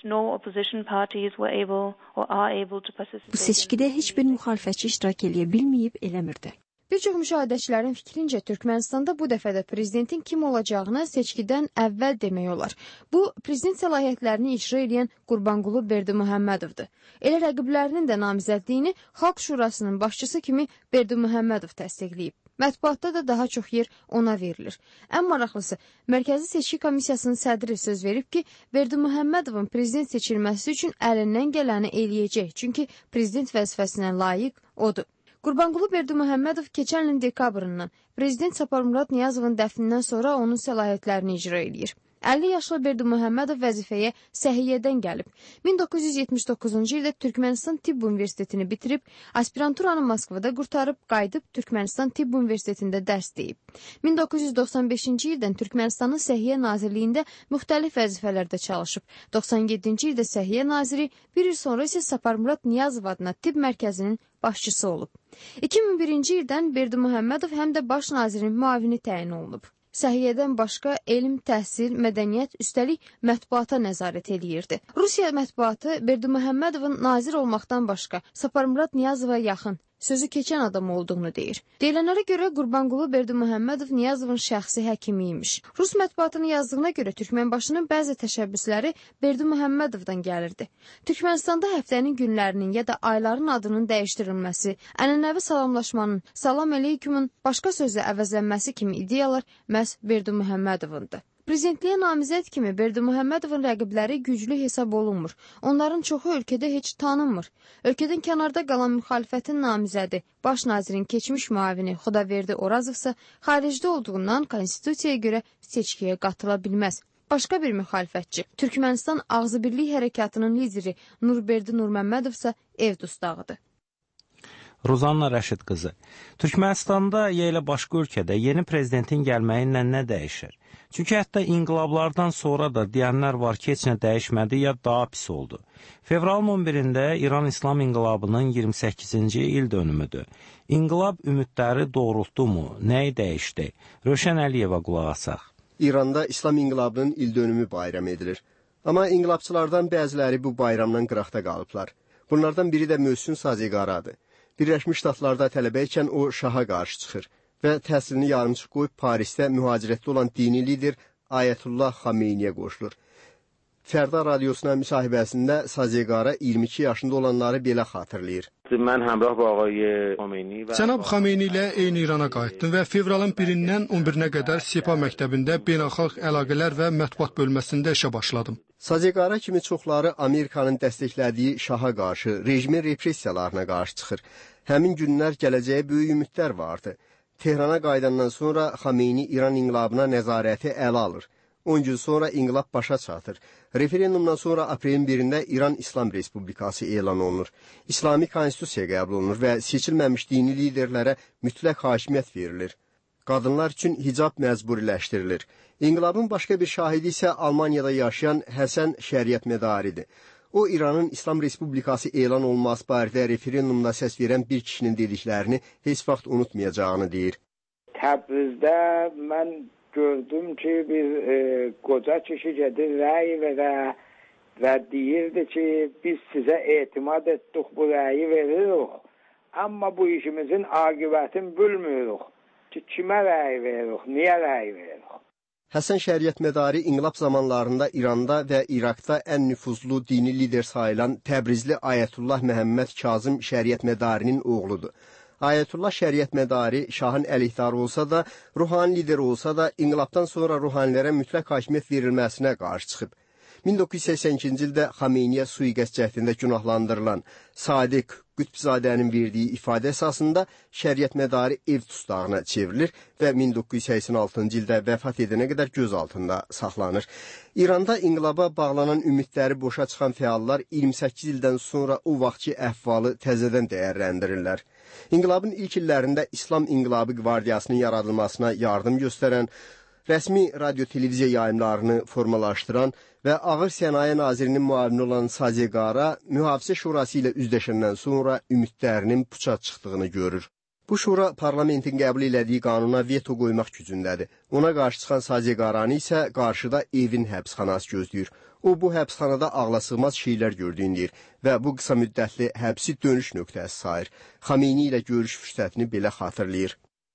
Bu seçkidə heç bir müxalifətçi iştirak eləyə bilməyib, eləmirdi. Bir çox müşahidəçilərin fikrincə Türkmenistanda bu dəfə də prezidentin kim olacağını seçkidən əvvəl demək olar. Bu, prezident səlahiyyətlərini icra edən Qurbanqulu Berdimuhammedovdur. Elə rəqiblərinin də namizədliyini Xalq Şurasının başçısı kimi Berdimuhammedov təsdiqləyib. Mətbuatda da daha çox yer ona verilir. Ən maraqlısı, Mərkəzi Seçki Komissiyasının sədri söz verib ki, Berdimuhammedovun prezident seçilməsi üçün əlindən gələni eləyəcək, çünki prezident vəzifəsinə layiq odur. Qurbanqulu Berdimuhammedov keçən ilin dekabrından prezident Səfər Murad Niyazovun dəfnindən sonra onun səlahiyyətlərini icra edir. əlli yaşlı Berdimuhammedov vəzifəyə Səhiyyədən gəlib. min doqquz yüz yetmiş doqquzuncu ildə Türkmenistan Tibb Universitetini bitirib, aspiranturanı Moskvada qurtarıb, qayıdıb Türkmenistan Tibb Universitetində dərs deyib. min doqquz yüz doxsan beşinci ildən Türkmenistanın Səhiyyə Nazirliyində müxtəlif vəzifələrdə çalışıb. doxsan yeddinci ildə Səhiyyə Naziri, bir il sonra isə Səfər Murad Niyazov adına tibb mərkəzinin başçısı olub. iki min birinci ildən Berdimuhammedov həm də baş nazirin müavini təyin olunub. Səhiyyədən başqa elm, təhsil, mədəniyyət, üstəlik mətbuata nəzarət edirdi. Rusiya mətbuatı Berdimuhammedovun nazir olmaqdan başqa Səfər Murad Niyazova yaxın, sözü keçən adam olduğunu deyir. Deyilənlərə görə Qurbanqulu Berdimuhammedov Niyazovun şəxsi həkimi imiş. Rus mətbuatının yazdığına görə Türkmenbaşının bəzi təşəbbüsləri Berdimuhammedovdan gəlirdi. Türkmenistanda həftənin günlərinin ya da ayların adının dəyişdirilməsi, ənənəvi salamlaşmanın, salam əleykumun başqa sözlə əvəzlənməsi kimi ideyalar məhz Berdimuhammedovundur. Prezidentliyə namizəd kimi Berdimuhammedovun rəqibləri güclü hesab olunmur. Onların çoxu ölkədə heç tanınmır. Ölkədən kənarda qalan müxalifətin namizədi, baş nazirin keçmiş müavini Xudaverdi Orazovsa xaricdə olduğundan konstitusiyaya görə seçkiyə qatıla bilməz. Başqa bir müxalifətçi, Türkmenistan Ağzıbirlik Hərəkatının lideri Nurberdi Nurməmmədovsa ev dustağıdır. Ruzanna Rəşid qızı, Türkmenistanda ya elə başqa ölkədə yeni prezidentin gəlməyi ilə nə dəyişir? Çünki hətta inqilablardan sonra da deyənlər var ki, heç nə dəyişmədi ya daha pis oldu. Fevralın on birində İran İslam İnqilabının iyirmi səkkizinci il dönümüdür. İnqilab ümidləri doğrultdu mu? Nəyi dəyişdi? Rövşən Əliyeva qulaq asaq. İranda İslam İnqilabının il dönümü bayram edilir. Amma inqilabçılardan bəziləri bu bayramdan qıraqda qalıblar. Bunlardan biri də Möhsün Saziqaradır. Birləşmiş Ştatlarda tələbə ikən o şaha qarşı çıxır. və təhsilini yarımçıq qoyub Parisdə mühacirətdə olan dini lider Ayətullah Xameyniyə qoşulur. Fərda Radiosuna müsahibəsində Sazeqara iyirmi iki yaşında olanları belə xatırlayır. Mən həmrah bu ağay Xameyni və Cənab Xameyni ilə eyni İrana qayıtdım və fevralın birindən on birinə qədər Sepa məktəbində beynəlxalq əlaqələr və mətbuat bölməsində işə başladım. Sazeqara kimi çoxları Amerikanın dəstəklədiyi şaha qarşı, rejimin repressiyalarına qarşı çıxır. Həmin günlər gələcəyə böyük ümidlər vardı. Tehrana qayıdandan sonra Xameyni İran inqilabına nəzarəti ələ alır. on gün sonra inqilab başa çatır. Referendumdan sonra aprelin birində İran İslam Respublikası elan olunur. İslami konstitusiya qəbul olunur və seçilməmiş dini liderlərə mütləq hakimiyyət verilir. Qadınlar üçün hicab məcburiləşdirilir. İnqilabın başqa bir şahidi isə Almaniyada yaşayan Həsən Şəriət Medaridir. O, İranın İslam Respublikası elan olması barədə referendumda səs verən bir kişinin dediklərini heç vaxt unutmayacağını deyir. Təbrizdə mən gördüm ki, bir e, qoca kişi gedir, rəy verə və deyirdi ki, biz sizə etimad etdik, bu rəyi veririk. Amma bu işimizin aqibətini bilmiyoruz ki, kimə rəy veririk, niyə rəy veririk. Həsən Şəriət Medari inqilab zamanlarında İranda və İraqda ən nüfuzlu dini lider sayılan Təbrizli Ayətullah Məhəmməd Kazım Şəriət Medarinin oğludur. Ayətullah Şəriət Medari şahın əleyhdarı olsa da, ruhani lider olsa da, inqilabdan sonra ruhanilərə mütləq hakimiyyət verilməsinə qarşı çıxıb. min doqquz yüz səksən ikinci ildə Xameyniyə sui-qəsd cəhdində günahlandırılan Sadiq Qütbzadənin verdiyi ifadə əsasında Şəriət Medari ev tustağına çevrilir və min doqquz yüz səksən altıncı ildə vəfat edənə qədər gözaltında saxlanır. İranda inqilaba bağlanan ümidləri boşa çıxan fəallar iyirmi səkkiz ildən sonra o vaxtki əhvalı təzədən dəyərləndirirlər. İnqilabın ilk illərində İslam İnqilabı Qvardiyasının yaradılmasına yardım göstərən, rəsmi radio-televiziya yayımlarını formalaşdıran və Ağır Sənaye Nazirinin müavini olan Sazeqara Mühafizə Şurası ilə üzləşəndən sonra ümidlərinin puça çıxdığını görür. Bu şura parlamentin qəbul elədiyi qanuna veto qoymaq gücündədir. Ona qarşı çıxan Sazeqaranı isə qarşıda evin həbsxanası gözləyir. O, bu həbsxanada ağlasığmaz şeylər gördüyünü deyir və bu qısa müddətli həbsi dönüş nöqtəsi sayır. Xameyni ilə görüş fürsətini belə xatırlayır.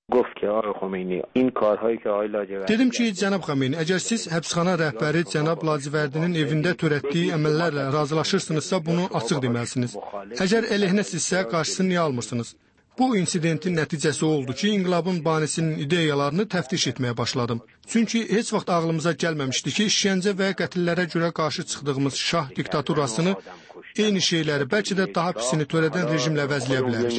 Dedim ki, cənab Xameyni, əgər siz həbsxana rəhbəri cənab Lacivərdinin evində törətdiyi əməllərlə razılaşırsınızsa, bunu açıq deməlisiniz. Əgər əleyhinəsizsə, qarşısını niyə almırsınız? Bu insidentin nəticəsi oldu ki, inqilabın banisinin ideyalarını təftiş etməyə başladım. Çünki heç vaxt ağlımıza gəlməmişdi ki, işgəncə və qətillərə görə qarşı çıxdığımız şah diktaturasını, eyni şeyləri, bəlkə də daha pisini törədən rejimlə əvəzləyə bilərik.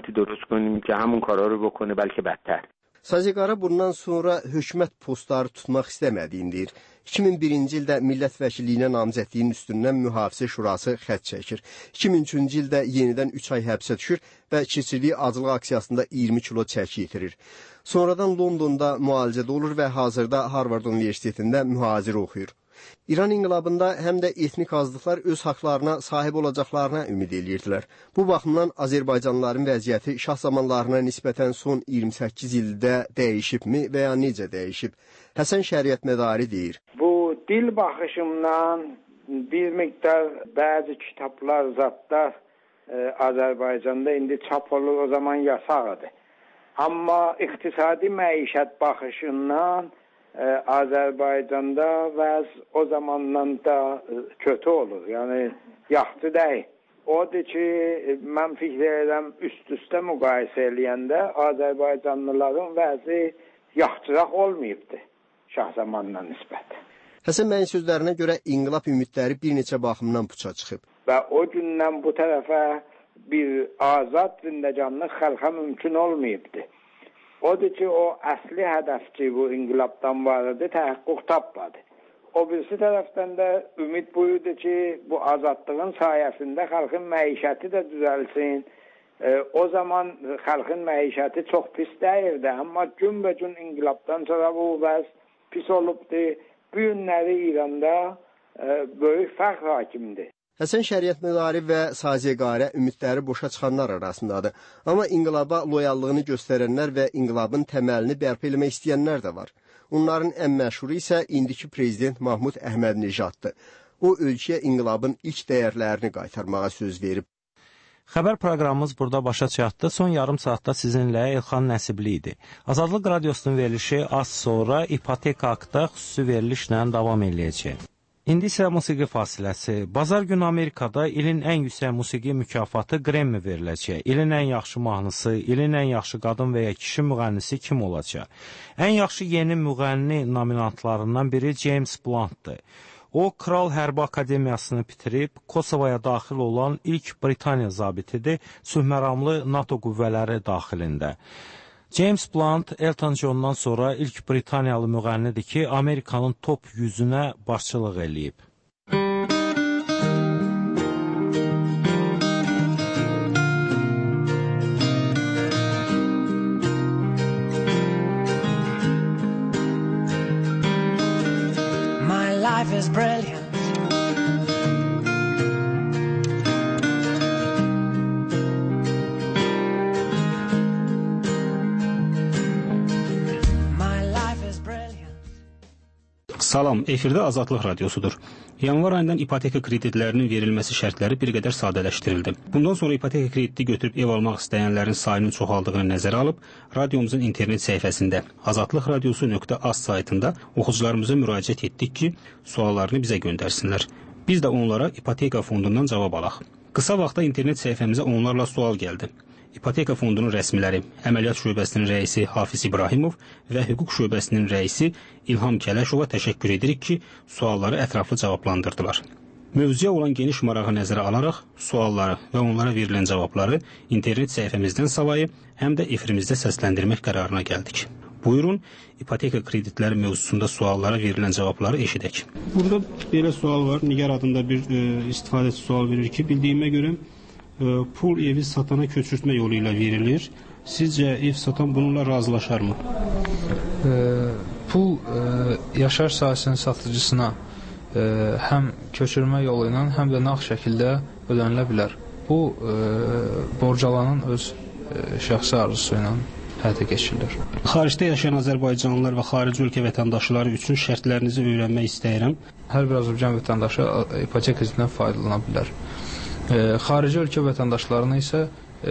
Sazeqara bundan sonra hökumət postları tutmaq istəmədiyini deyir. iki min birinci ildə millət vəkilliyinə namzədliyin üstündən Mühafizə Şurası xətt çəkir. iki min üçüncü ildə yenidən üç ay həbsə düşür və keçirdiyi aclıq aksiyasında iyirmi kilo çəki yitirir. Sonradan Londonda müalicədə olur və hazırda Harvard Universitetində mühazirə oxuyur. İran inqilabında həm də etnik azlıqlar öz haqlarına sahib olacaqlarına ümid edirdilər. Bu baxımdan Azərbaycanlıların vəziyyəti şah zamanlarına nisbətən son iyirmi səkkiz ildə dəyişibmi və ya necə dəyişib? Həsən Şəriət Medari deyir. Bu dil baxışımdan bir miqdar bəzi kitablar, zatlar e, Azərbaycanda indi çap olur, o zaman yasaqdır. Amma iqtisadi məişət baxışından e, Azərbaycanda vəz o zamandan da e, kötü olur. Yəni yaxşı deyil. Odur ki, mən fikir edirəm, üst-üstə müqayisə eləyəndə Azərbaycanlıların vəzi yaxşıraq olmayıbdır şah zamanına nisbət. Həsən bəyin sözlərinə görə inqilab ümidləri bir neçə baxımdan puça çıxıb. Və o gündən bu tərəfə bir azad zindəcanlıq xəlqə mümkün olmayıbdır. Odur ki, o əsli hədəf ki, bu inqilabdan vardı, təhəqqüq tapmadı. O birisi tərəfdən də ümid buyurdu ki, bu azadlığın sayəsində xalqın məişəti də düzəlsin. E, o zaman xalqın məişəti çox pis deyirdi, amma günbə-gün inqilabdan sonra bu vəz pis olubdu. Bu günləri İranda e, böyük fərq hakimdir. Həsən Şəriət Medari və Sazeqara ümidləri boşa çıxanlar arasındadır. Amma inqilaba loyallığını göstərənlər və inqilabın təməlini bərpa eləmək istəyənlər də var. Onların ən məşhuru isə indiki prezident Mahmud Əhmədnejaddır. O, ölkəyə inqilabın ilk dəyərlərini qaytarmağa söz verib. Xəbər proqramımız burada başa çatdı. Son yarım saatda sizinlə Elxan Nəsibli idi. Azadlıq Radiosunun verilişi az sonra İpoteka haqqında xüsusi verilişlə davam edəcək. İndi isə musiqi fasiləsi. Bazar günü Amerikada ilin ən yüksək musiqi mükafatı Grammy veriləcək. İlin ən yaxşı mahnısı, ilin ən yaxşı qadın və ya kişi müğənnisi kim olacaq? Ən yaxşı yeni müğənni nominantlarından biri James Blunt'dır. O, Kral Hərbi Akademiyasını bitirib, Kosovaya daxil olan ilk Britaniya zabitidir, sülhməramlı NATO qüvvələri daxilində. James Blunt, Elton John'dan sonra ilk Britaniyalı müğənnidir ki, Amerikanın top yüzünə başçılıq eləyib. My life is brilliant. Salam, efirdə Azadlıq Radiosudur. Yanvar ayından ipoteka kreditlərinin verilməsi şərtləri bir qədər sadələşdirildi. Bundan sonra ipoteka krediti götürüb ev almaq istəyənlərin sayının çoxaldığını nəzərə alıb, radiomuzun internet səhifəsində azadlıq radiosu nöqtə az saytında oxucularımıza müraciət etdik ki, suallarını bizə göndərsinlər. Biz də onlara ipoteka fondundan cavab alaq. Qısa vaxtda internet səhifəmizə onlarla sual gəldi. İpoteka fondunun rəsmiləri, əməliyyat şöbəsinin rəisi Hafiz İbrahimov və hüquq şöbəsinin rəisi İlham Kələşova təşəkkür edirik ki, sualları ətraflı cavablandırdılar. Mövzuya olan geniş marağı nəzərə alaraq sualları və onlara verilən cavabları internet səhifəmizdən savayı həm də efirimizdə səsləndirmək qərarına gəldik. Buyurun, ipoteka kreditləri mövzusunda suallara verilən cavabları eşidək. Burada belə sual var. Nigar adında bir e, istifadəçi sual verir ki, bildiyimə görə pul evi satana köçürtmə yolu ilə verilir. Sizcə ev satan bununla razılaşarmı? E, pul e, yaşayış sahəsinin satıcısına e, həm köçürmə yolu ilə, həm də nağd şəkildə ödənilə bilər. Bu e, borcalanın öz e, şəxsi arzusu ilə həyata keçirilir. Xaricdə yaşayan Azərbaycanlılar və xarici ölkə vətəndaşları üçün şərtlərinizi öyrənmək istəyirəm. Hər bir Azərbaycan vətəndaşı ipoteka kreditindən faydalana bilər. E, xarici ölkə vətəndaşlarına isə e,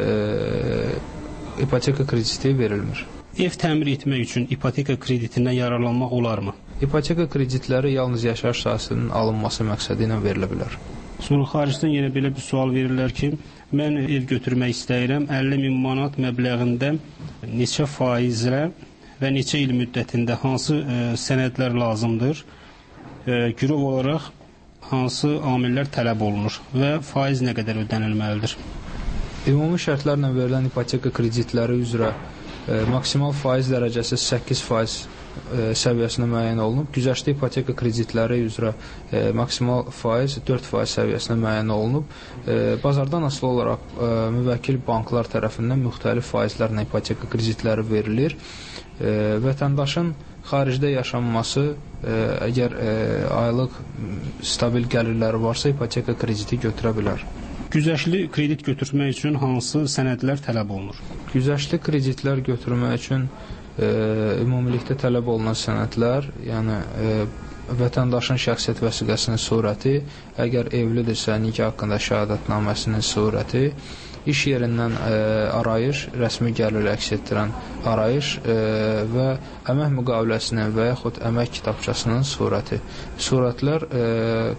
ipoteka krediti verilmir. Ev təmir etmək üçün ipoteka kreditindən yararlanmaq olarmı? İpoteka kreditləri yalnız yaşayış sahəsinin alınması məqsədi ilə verilə bilər. Sonra xaricdən yenə belə bir sual verirlər ki, mən ev götürmək istəyirəm, əlli min manat məbləğində neçə faizlə və neçə il müddətində hansı e, sənədlər lazımdır? E, girov olaraq hansı amillər tələb olunur və faiz nə qədər ödənilməlidir? Ümumi şərtlərlə verilən ipoteka kreditləri üzrə e, maksimal faiz dərəcəsi səkkiz faiz e, səviyyəsində müəyyən olunub. Güzəştli ipoteka kreditləri üzrə e, maksimal faiz dörd faiz səviyyəsində müəyyən olunub. E, bazardan asılı olaraq e, müvəkkil banklar tərəfindən müxtəlif faizlərlə ipoteka kreditləri verilir. E, vətəndaşın xaricdə yaşanması, e, əgər e, aylıq stabil gəlirləri varsa, ipoteka krediti götürə bilər. Güzəştli kredit götürmək üçün hansı sənədlər tələb olunur? Güzəştli kreditlər götürmək üçün e, ümumilikdə tələb olunan sənədlər, yəni e, vətəndaşın şəxsiyyət vəsiqəsinin surəti, əgər evlidirsə, nikah haqqında şəhadətnaməsinin surəti, iş yerindən e, arayış, rəsmi gəlir əks etdirən arayış e, və əmək müqaviləsinin və yaxud əmək kitabçasının surəti. Surətlər e,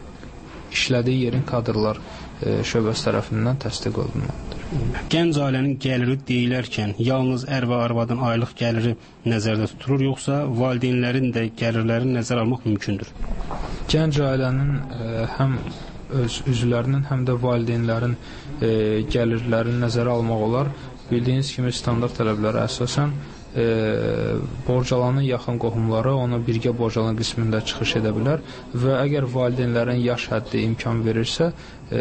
işlədiyi yerin kadrlar e, şöbəsi tərəfindən təsdiq olunmalıdır. Gənc ailənin gəliri deyilərkən yalnız ər və arvadın aylıq gəliri nəzərdə tutulur, yoxsa valideynlərin də gəlirlərini nəzərə almaq mümkündür? Gənc ailənin e, həm öz üzvlərinin, həm də valideynlərin e, gəlirlərini nəzərə almaq olar. Bildiyiniz kimi standart tələblərə əsasən e, borcalanın yaxın qohumları ona birgə borcalan qismində çıxış edə bilər və əgər valideynlərin yaş həddi imkan verirsə, e,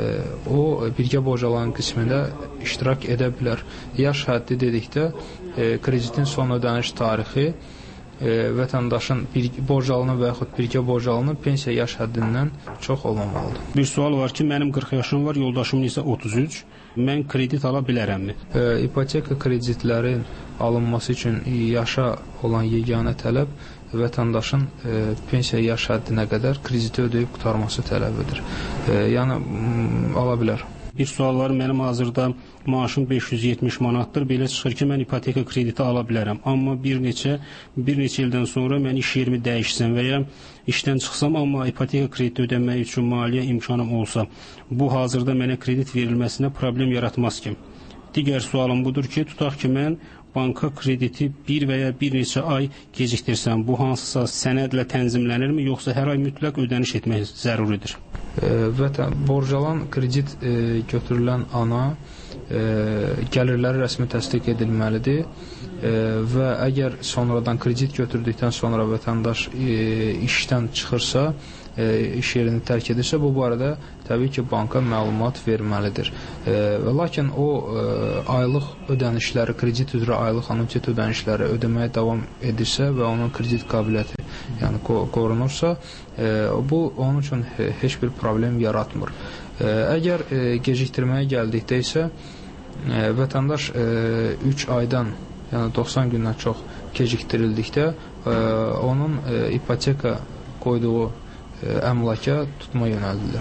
o birgə borcalan qismində iştirak edə bilər. Yaş həddi dedikdə e, kreditin son ödəniş tarixi E, vətəndaşın bir, borcalının və yaxud birgə borcalının pensiya yaş həddindən çox olmamalıdır. Bir sual var ki, mənim qırx yaşım var, yoldaşımın isə otuz üç. Mən kredit ala bilərəmmi? E, ipoteka kreditlərin alınması üçün yaşa olan yeganə tələb vətəndaşın e, pensiya yaş həddinə qədər krediti ödəyib qutarması tələb edir. E, yəni m, ala bilər. Bir sual var, mənim hazırda maaşım beş yüz yetmiş manatdır. Belə çıxır ki, mən ipoteka krediti ala bilərəm. Amma bir neçə bir neçə ildən sonra mən iş yerimi dəyişsəm və ya işdən çıxsam, amma ipoteka krediti ödəmək üçün maliyyə imkanım olsa, bu hazırda mənə kredit verilməsinə problem yaratmaz ki. Digər sualım budur ki, tutaq ki, mən banka krediti bir və ya bir neçə ay gecikdirsəm, bu hansısa sənədlə tənzimlənirmi, yoxsa hər ay mütləq ödəniş etmək zəruridir? Vətən, borc alan kredit e, götürülən ana e, gəlirləri rəsmi təsdiq edilməlidir e, və əgər sonradan kredit götürdükdən sonra vətəndaş e, işdən çıxırsa, e, iş yerini tərk edirsə, bu barədə təbii ki, banka məlumat verməlidir. E, lakin o e, aylıq ödənişləri, kredit üzrə aylıq anuitet ödənişləri ödəməyə davam edirsə və onun kredit qabiliyyəti yəni qorunursa, e, bu onun üçün heç bir problem yaratmır. E, əgər e, gecikdirməyə gəldikdə isə e, vətəndaş üç e, aydan, yəni doxsan gündən çox gecikdirildikdə e, onun e, ipoteka qoyduğu e, əmlaka tutma yönəldilir.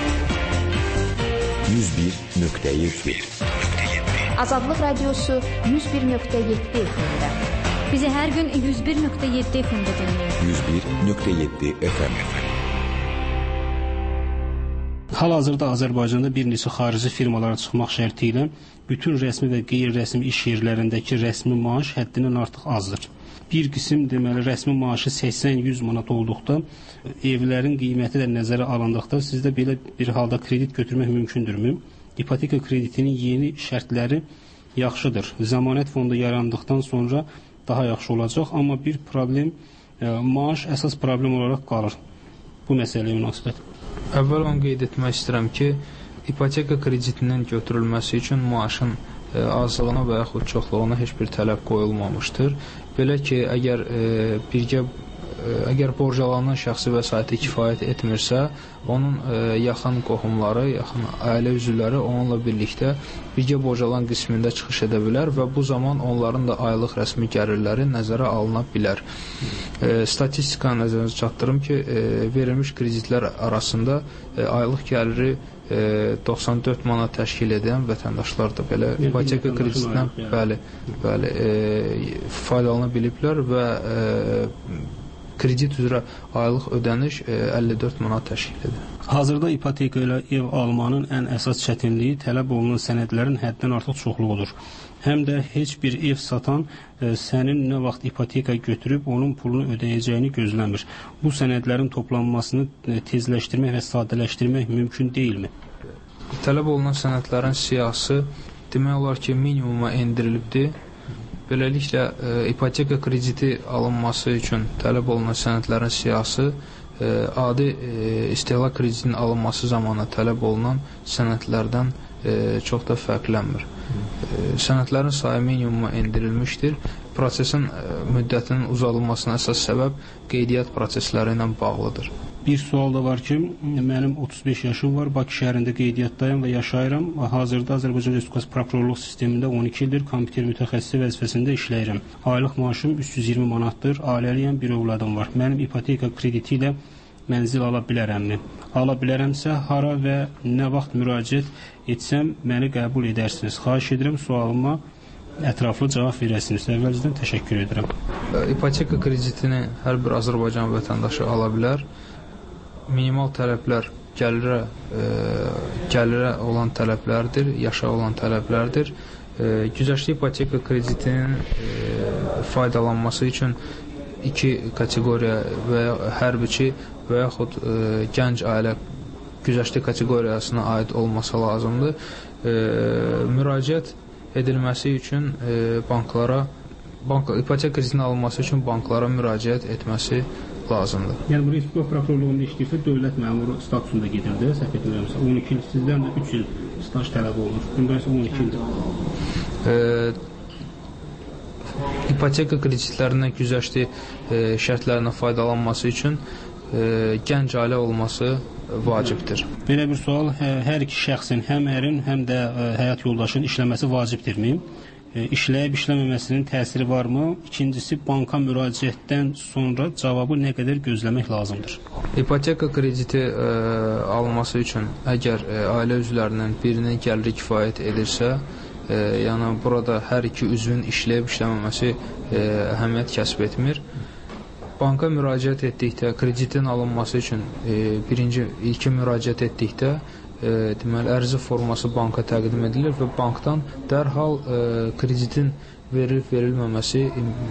yüz bir nöqtə bir Azadlıq Radiosu yüz bir nöqtə yeddi F M-də. Bizi hər gün yüz bir nöqtə yeddi F M-də dinləyin. yüz bir nöqtə yeddi F M. Hal-hazırda Azərbaycanda bir neçə xarici firmalara çıxmaq şərti ilə bütün rəsmi və qeyri-rəsmi iş yerlərindəki rəsmi maaş həddindən artıq azdır. Bir qism deməli rəsmi maaşı səksən yüz manat olduqda, evlərin qiyməti də nəzərə alındıqda sizdə belə bir halda kredit götürmək mümkündürmü? İpoteka kreditinin yeni şərtləri yaxşıdır. Zəmanət fondu yarandıqdan sonra daha yaxşı olacaq, amma bir problem, e, maaş əsas problem olaraq qalır. Bu məsələyə münasibət. Əvvəl onu qeyd etmək istəyirəm ki, ipoteka kreditinin götürülməsi üçün maaşın e, azlığına və yaxud çoxluğuna heç bir tələb qoyulmamışdır. Belə ki, əgər e, birgə əgər borc alanın şəxsi vəsaiti kifayət etmirsə, onun e, yaxın qohumları, yaxın ailə üzvləri onunla birlikdə birgə borc alan qismində çıxış edə bilər və bu zaman onların da aylıq rəsmi gəlirləri nəzərə alına bilər. E, statistika nəzərinizə çatdırım ki, e, verilmiş kreditlər arasında e, aylıq gəliri e, doxsan dörd manat təşkil edən vətəndaşlar da belə ipoteka kreditindən bəli, bəli, e, faydalana biliblər və e, kredit üzrə aylıq ödəniş əlli dörd manat təşkil edir. Hazırda ipoteka ilə ev almanın ən əsas çətinliyi tələb olunan sənədlərin həddən artıq çoxluğudur. Həm də heç bir ev satan e, sənin nə vaxt ipoteka götürüb onun pulunu ödəyəcəyini gözləmir. Bu sənədlərin toplanmasını e, tezləşdirmək və sadələşdirmək mümkün deyilmi? Tələb olunan sənədlərin siyahısı demək olar ki, minimuma endirilibdir. Beləliklə, e, ipoteka krediti alınması üçün tələb olunan sənədlərin siyahısı e, adi e, istehlak kreditinin alınması zamanı tələb olunan sənədlərdən e, çox da fərqlənmir. E, sənədlərin sayı minimuma endirilmişdir. Prosesin e, müddətinin uzadılmasına əsas səbəb qeydiyyat prosesləri ilə bağlıdır. Bir sual da var ki, mənim otuz beş yaşım var, Bakı şəhərində qeydiyyatdayım və yaşayıram. Hazırda Azərbaycan Respublikası prokurorluq sistemində on iki ildir kompüter mütəxəssisi vəzifəsində işləyirəm. Aylıq maaşım üç yüz iyirmi manatdır, ailəliyəm, bir övladım var. Mənim ipoteka krediti ilə mənzil ala bilərəmmi? Ala bilərəmsə, hara və nə vaxt müraciət etsəm, məni qəbul edərsiniz. Xahiş edirəm, sualıma ətraflı cavab verəsiniz. Əvvəlcədən təşəkkür edirəm. İpoteka kreditini hər bir Azərbaycan vətəndaşı ala bilər. Minimal tələblər gəlirə, e, gəlirə olan tələblərdir, yaşa olan tələblərdir. E, güzəştli ipoteka kreditinin e, faydalanması üçün iki kateqoriya və ya hərbiçi və yaxud e, gənc ailə güzəştli kateqoriyasına aid olması lazımdır. E, müraciət edilməsi üçün e, banklara, bank, ipoteka kreditinin alınması üçün banklara müraciət etməsi lazımdır. Yəni bu Respublika prokurorluğunda işləyirsə dövlət məmuru statusunda gedir də, səhv etmirəmsə. on iki il sizdən də üç il staj tələb olunur. Bunda isə on iki ildir. E, ipoteka kreditlərindən güzəştli e, şərtlərinə faydalanması üçün e, gənc ailə olması vacibdir. Belə bir sual, hə, hər iki şəxsin, həm ərin, həm də ə, həyat yoldaşının işləməsi vacibdirmi? e, işləyib işləməməsinin təsiri varmı? İkincisi, banka müraciətdən sonra cavabı nə qədər gözləmək lazımdır? İpoteka krediti ə, alınması üçün əgər ə, ailə üzvlərinin birinin gəliri kifayət edirsə, ə, yəni burada hər iki üzvün işləyib işləməməsi ə, əhəmiyyət kəsb etmir. Banka müraciət etdikdə, kreditin alınması üçün ə, birinci, ilkin müraciət etdikdə E, deməli, ərizə forması banka təqdim edilir və bankdan dərhal e, kreditin verilib-verilməməsi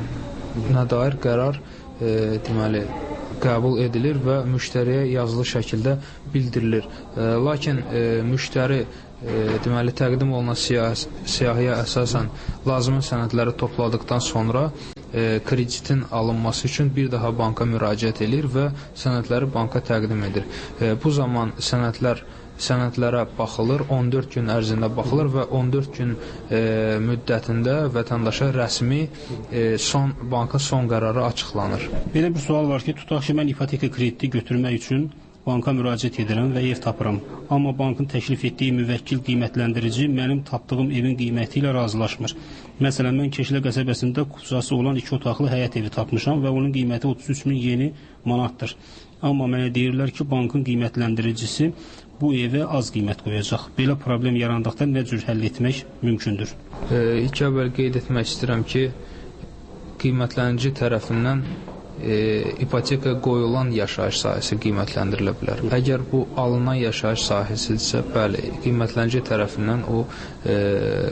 nə dair qərar e, deməli, qəbul edilir və müştəriyə yazılı şəkildə bildirilir. E, lakin e, müştəri e, deməli, təqdim olunan siyah siyahıya əsasən lazımi sənədləri topladıqdan sonra e, kreditin alınması üçün bir daha banka müraciət edir və sənədləri banka təqdim edir. E, bu zaman sənədlər sənədlərə baxılır, on dörd gün ərzində baxılır və on dörd gün e, müddətində vətəndaşa rəsmi e, son banka son qərarı açıqlanır. Belə bir sual var ki, tutaq ki, mən ipoteka krediti götürmək üçün banka müraciət edirəm və ev tapıram. Amma bankın təklif etdiyi müvəkkil qiymətləndirici mənim tapdığım evin qiyməti ilə razılaşmır. Məsələn, mən Keşlə qəsəbəsində kucası olan iki otaqlı həyət evi tapmışam və onun qiyməti otuz üç min yeni manatdır. Amma mənə deyirlər ki, bankın qiymətləndiricisi bu evə az qiymət qoyacaq. Belə problem yarandıqda nə cür həll etmək mümkündür? E, ilk əvvəl qeyd etmək istəyirəm ki, qiymətləndirici tərəfindən e, ipoteka qoyulan yaşayış sahəsi qiymətləndirilə bilər. Əgər bu alınan yaşayış sahəsidirsə, bəli, qiymətləndirici tərəfindən o e,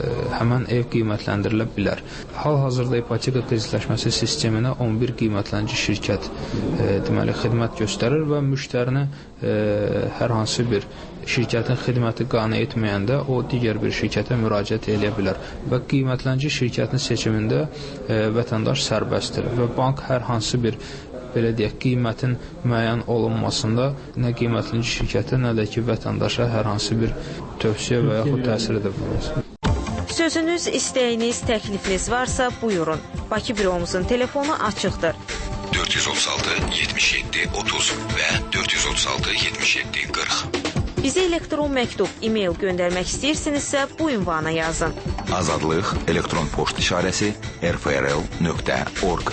həmən ev qiymətləndirilə bilər. Hal-hazırda ipoteka kreditləşməsi sisteminə on bir qiymətləndirici şirkət e, deməli, xidmət göstərir və müştərini e, hər hansı bir şirkətin xidməti qane etməyəndə o digər bir şirkətə müraciət edə bilər və qiymətləndirici şirkətin seçimində e, vətəndaş sərbəstdir və bank hər hansı bir belə deyək, qiymətin müəyyən olunmasında nə qiymətləndirici şirkətə, nə də ki, vətəndaşa hər hansı bir tövsiyə və yaxud təsir edə bilməz. Sözünüz, istəyiniz, təklifiniz varsa buyurun. Bakı büromuzun telefonu açıqdır. dörd yüz otuz altı yetmiş yeddi otuz və dörd yüz otuz altı yetmiş yeddi qırx. Bizə elektron məktub, e-mail göndərmək istəyirsinizsə bu ünvana yazın. Azadlıq elektron poçt işarəsi r f r l nöqtə org.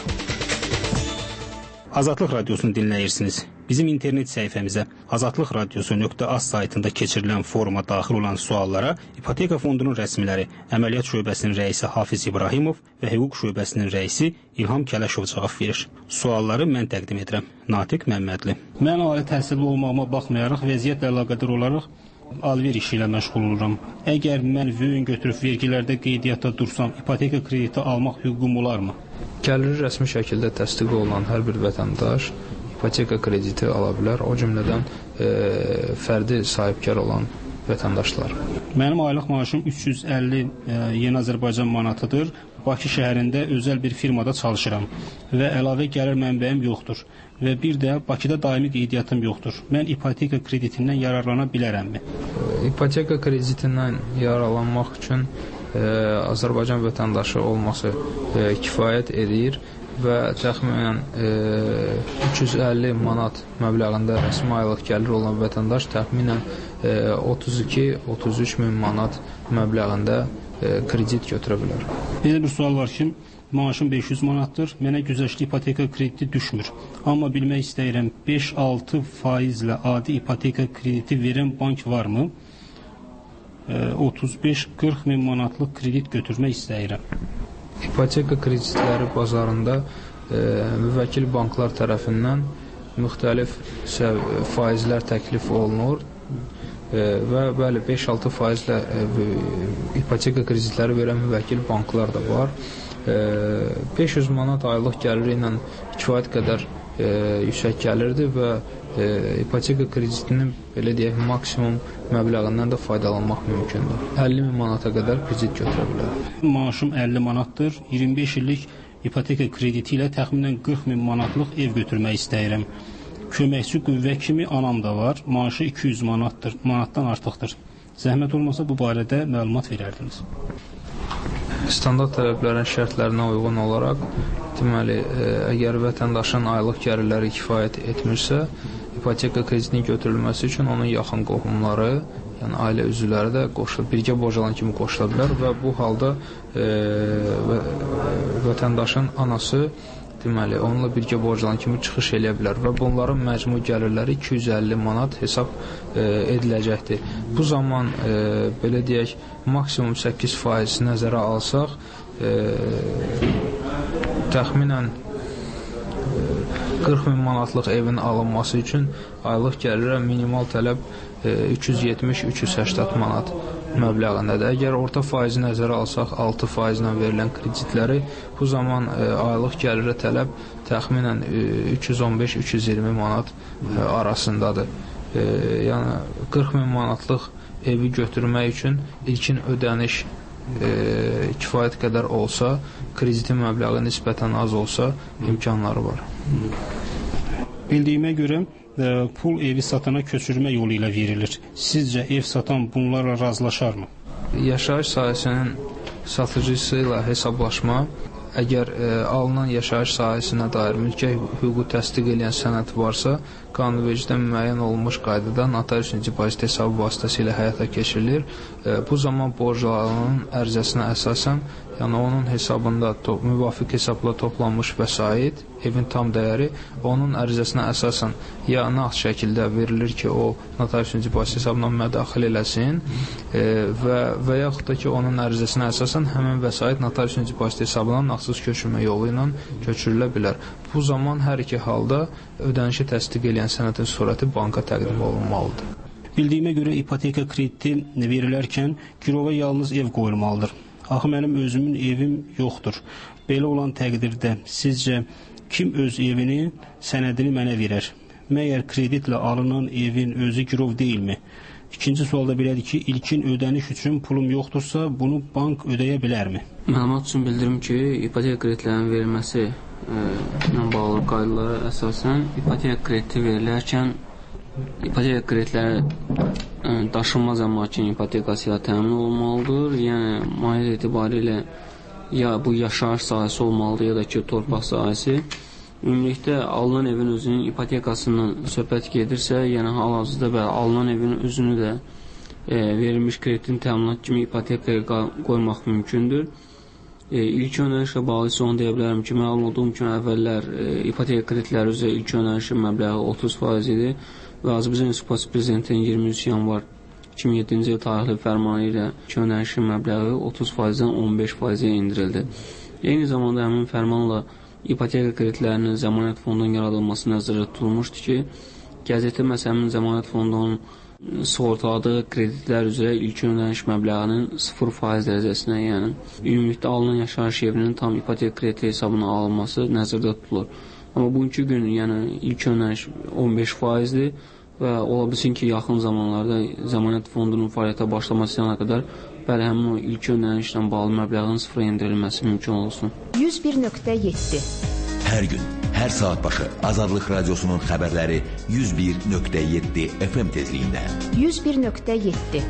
Azadlıq radiosunu dinləyirsiniz. Bizim internet səhifəmizə azadlıq radiosu nöqtə az saytında keçirilən foruma daxil olan suallara İpoteka Fondunun rəsmiləri, Əməliyyat şöbəsinin rəisi Hafiz İbrahimov və Hüquq şöbəsinin rəisi İlham Kələşov cavab verir. Sualları mən təqdim edirəm. Natiq Məmmədli. Mən ali təhsilli olmağıma baxmayaraq vəziyyətlə əlaqədar olaraq alver işi ilə məşğul oluram. Əgər mən vüyün götürüb vergilərdə qeydiyyatda dursam, ipoteka krediti almaq hüququm olarmı? Gəliri rəsmi şəkildə təsdiq olunan hər bir vətəndaş ipoteka krediti ala bilər, o cümlədən e, fərdi sahibkar olan vətəndaşlar. Mənim aylıq maaşım üç yüz əlli e, Yeni Azərbaycan manatıdır. Bakı şəhərində özəl bir firmada çalışıram və əlavə gəlir mənbəyim yoxdur və bir də Bakıda daimi qeydiyyatım yoxdur. Mən ipoteka kreditindən yararlana bilərəmmi? İpoteka kreditindən yararlanmaq üçün e, Azərbaycan vətəndaşı olması e, kifayət edir və təxminən e, üç yüz əlli manat məbləğində rəsmi aylıq gəlir olan vətəndaş təxminən e, otuz iki otuz üç min manat məbləğində e, kredit götürə bilər. Belə bir sual var ki, maaşım beş yüz manatdır, mənə güzəştli ipoteka krediti düşmür. Amma bilmək istəyirəm, beş altı faizlə adi ipoteka krediti verən bank varmı? E, otuz beş qırx min manatlıq kredit götürmək istəyirəm. İpoteka kreditləri bazarında e, müvəkkil banklar tərəfindən müxtəlif faizlər təklif olunur e, və bəli beş altı faizlə e, ipoteka kreditləri verən müvəkkil banklar da var. E, beş yüz manat aylıq gəliri ilə kifayət qədər e, yüksək gəlirdi və e, ipoteka kreditinin belə deyək maksimum məbləğindən də faydalanmaq mümkündür. əlli min manata qədər kredit götürə bilər. Maaşım əlli manatdır. iyirmi beş illik ipoteka krediti ilə təxminən qırx min manatlıq ev götürmək istəyirəm. Köməkçi qüvvə kimi anam da var. Maaşı iki yüz manatdır, manatdan artıqdır. Zəhmət olmasa bu barədə məlumat verərdiniz. Standart tələblərin şərtlərinə uyğun olaraq, deməli, əgər vətəndaşın aylıq gəlirləri kifayət etmirsə, ipoteka kreditinin götürülməsi üçün onun yaxın qohumları, yəni ailə üzvləri də qoşulur, birgə borcalan kimi qoşula bilər və bu halda e, və, vətəndaşın anası deməli, onunla birgə borcalan kimi çıxış eləyə bilər və bunların məcmu gəlirləri iki yüz əlli manat hesab e, ediləcəkdir. Bu zaman e, belə deyək, maksimum səkkiz faiz nəzərə alsaq, e, təxminən qırx min manatlıq evin alınması üçün aylıq gəlirə minimal tələb üç yüz yetmiş üç yüz səksən manat məbləğindədir. Əgər orta faizi nəzərə alsaq, altı faizlə verilən kreditləri, bu zaman e, aylıq gəlirə tələb təxminən e, üç yüz on beş üç yüz iyirmi manat e, arasındadır. E, yəni qırx min manatlıq evi götürmək üçün ilkin ödəniş e, kifayət qədər olsa, kreditin məbləği nisbətən az olsa, imkanları var. Bildiyimə görə pul evi satana köçürmə yolu ilə verilir. Sizcə ev satan bunlarla razılaşarmı? Yaşayış sahəsinin satıcısı ilə hesablaşma, əgər e, alınan yaşayış sahəsinə dair mülkiyyət hüququ təsdiq edən sənəd varsa, qanunvericidə müəyyən olunmuş qaydada notarius depozit hesabı vasitəsilə həyata keçirilir. E, bu zaman borclarının ərizəsinə əsasən, yəni onun hesabında to müvafiq hesabla toplanmış vəsait, evin tam dəyəri onun ərizəsinə əsasən ya nağd şəkildə verilir ki, o notarius depozit hesabına mədaxil eləsin e, və, və yaxud da ki, onun ərizəsinə əsasən həmin vəsait notarius depozit hesabına nağdsız köçürmə yolu ilə köçürülə bilər. Bu zaman hər iki halda ödənişi təsdiq edən sənədin surəti banka təqdim olunmalıdır. Bildiyimə görə ipoteka krediti verilərkən girova yalnız ev qoyulmalıdır. Axı mənim özümün evim yoxdur. Belə olan təqdirdə sizcə kim öz evini, sənədini mənə verər? Məyər kreditlə alınan evin özü girov deyilmi? İkinci sual da belədir ki, ilkin ödəniş üçün pulum yoxdursa, bunu bank ödəyə bilərmi? Məlumat üçün bildirim ki, ipoteka kreditlərinin verilməsi ilə bağlı qaydalara əsasən ipoteka krediti verilərkən ipoteka kreditləri daşınmaz əmlakın ipotekası ilə təmin olunmalıdır. Yəni, maliyyə etibarilə ya bu yaşayış sahəsi olmalıdır, ya da ki, torpaq sahəsi. Ümumilikdə, alınan evin özünün ipotekasından söhbət gedirsə, yəni hal-hazırda və alınan evin özünü də e, verilmiş kreditin təminat kimi ipotekaya qoymaq mümkündür. E, ilk ödənişlə bağlı isə onu deyə bilərəm ki, məlum olduğum kimi əvvəllər e, ipoteka kreditləri üzrə ilk ödənişin məbləği otuz faiz idi və Azərbaycan Respublikası Prezidentinin iyirmi üç yanvar iki min yeddinci il tarixli fərmanı ilə ilk ödənişin məbləği otuz faizdən on beş faizə endirildi. Eyni zamanda həmin fərmanla ipoteka kreditlərinin zəmanət fondunun yaradılması nəzərdə tutulmuşdu ki, qəzetə məsələnin zəmanət fondunun sığortaladığı kreditlər üzrə ilk ödəniş məbləğinin sıfır faiz dərəcəsinə, yəni ümumilikdə alınan yaşayış evinin tam ipoteka krediti hesabına alınması nəzərdə tutulur. Amma bugünkü gün yəni ilk ödəniş on beş faizdir və ola bilsin ki, yaxın zamanlarda zəmanət fondunun fəaliyyətə başlamasına qədər bəli, həmin o ilk ödənişlə bağlı məbləğin sıfıra endirilməsi mümkün olsun. yüz bir nöqtə yeddi Hər gün, hər saat başı Azadlıq Radiosunun xəbərləri yüz bir nöqtə yeddi F M tezliyində. yüz bir nöqtə yeddi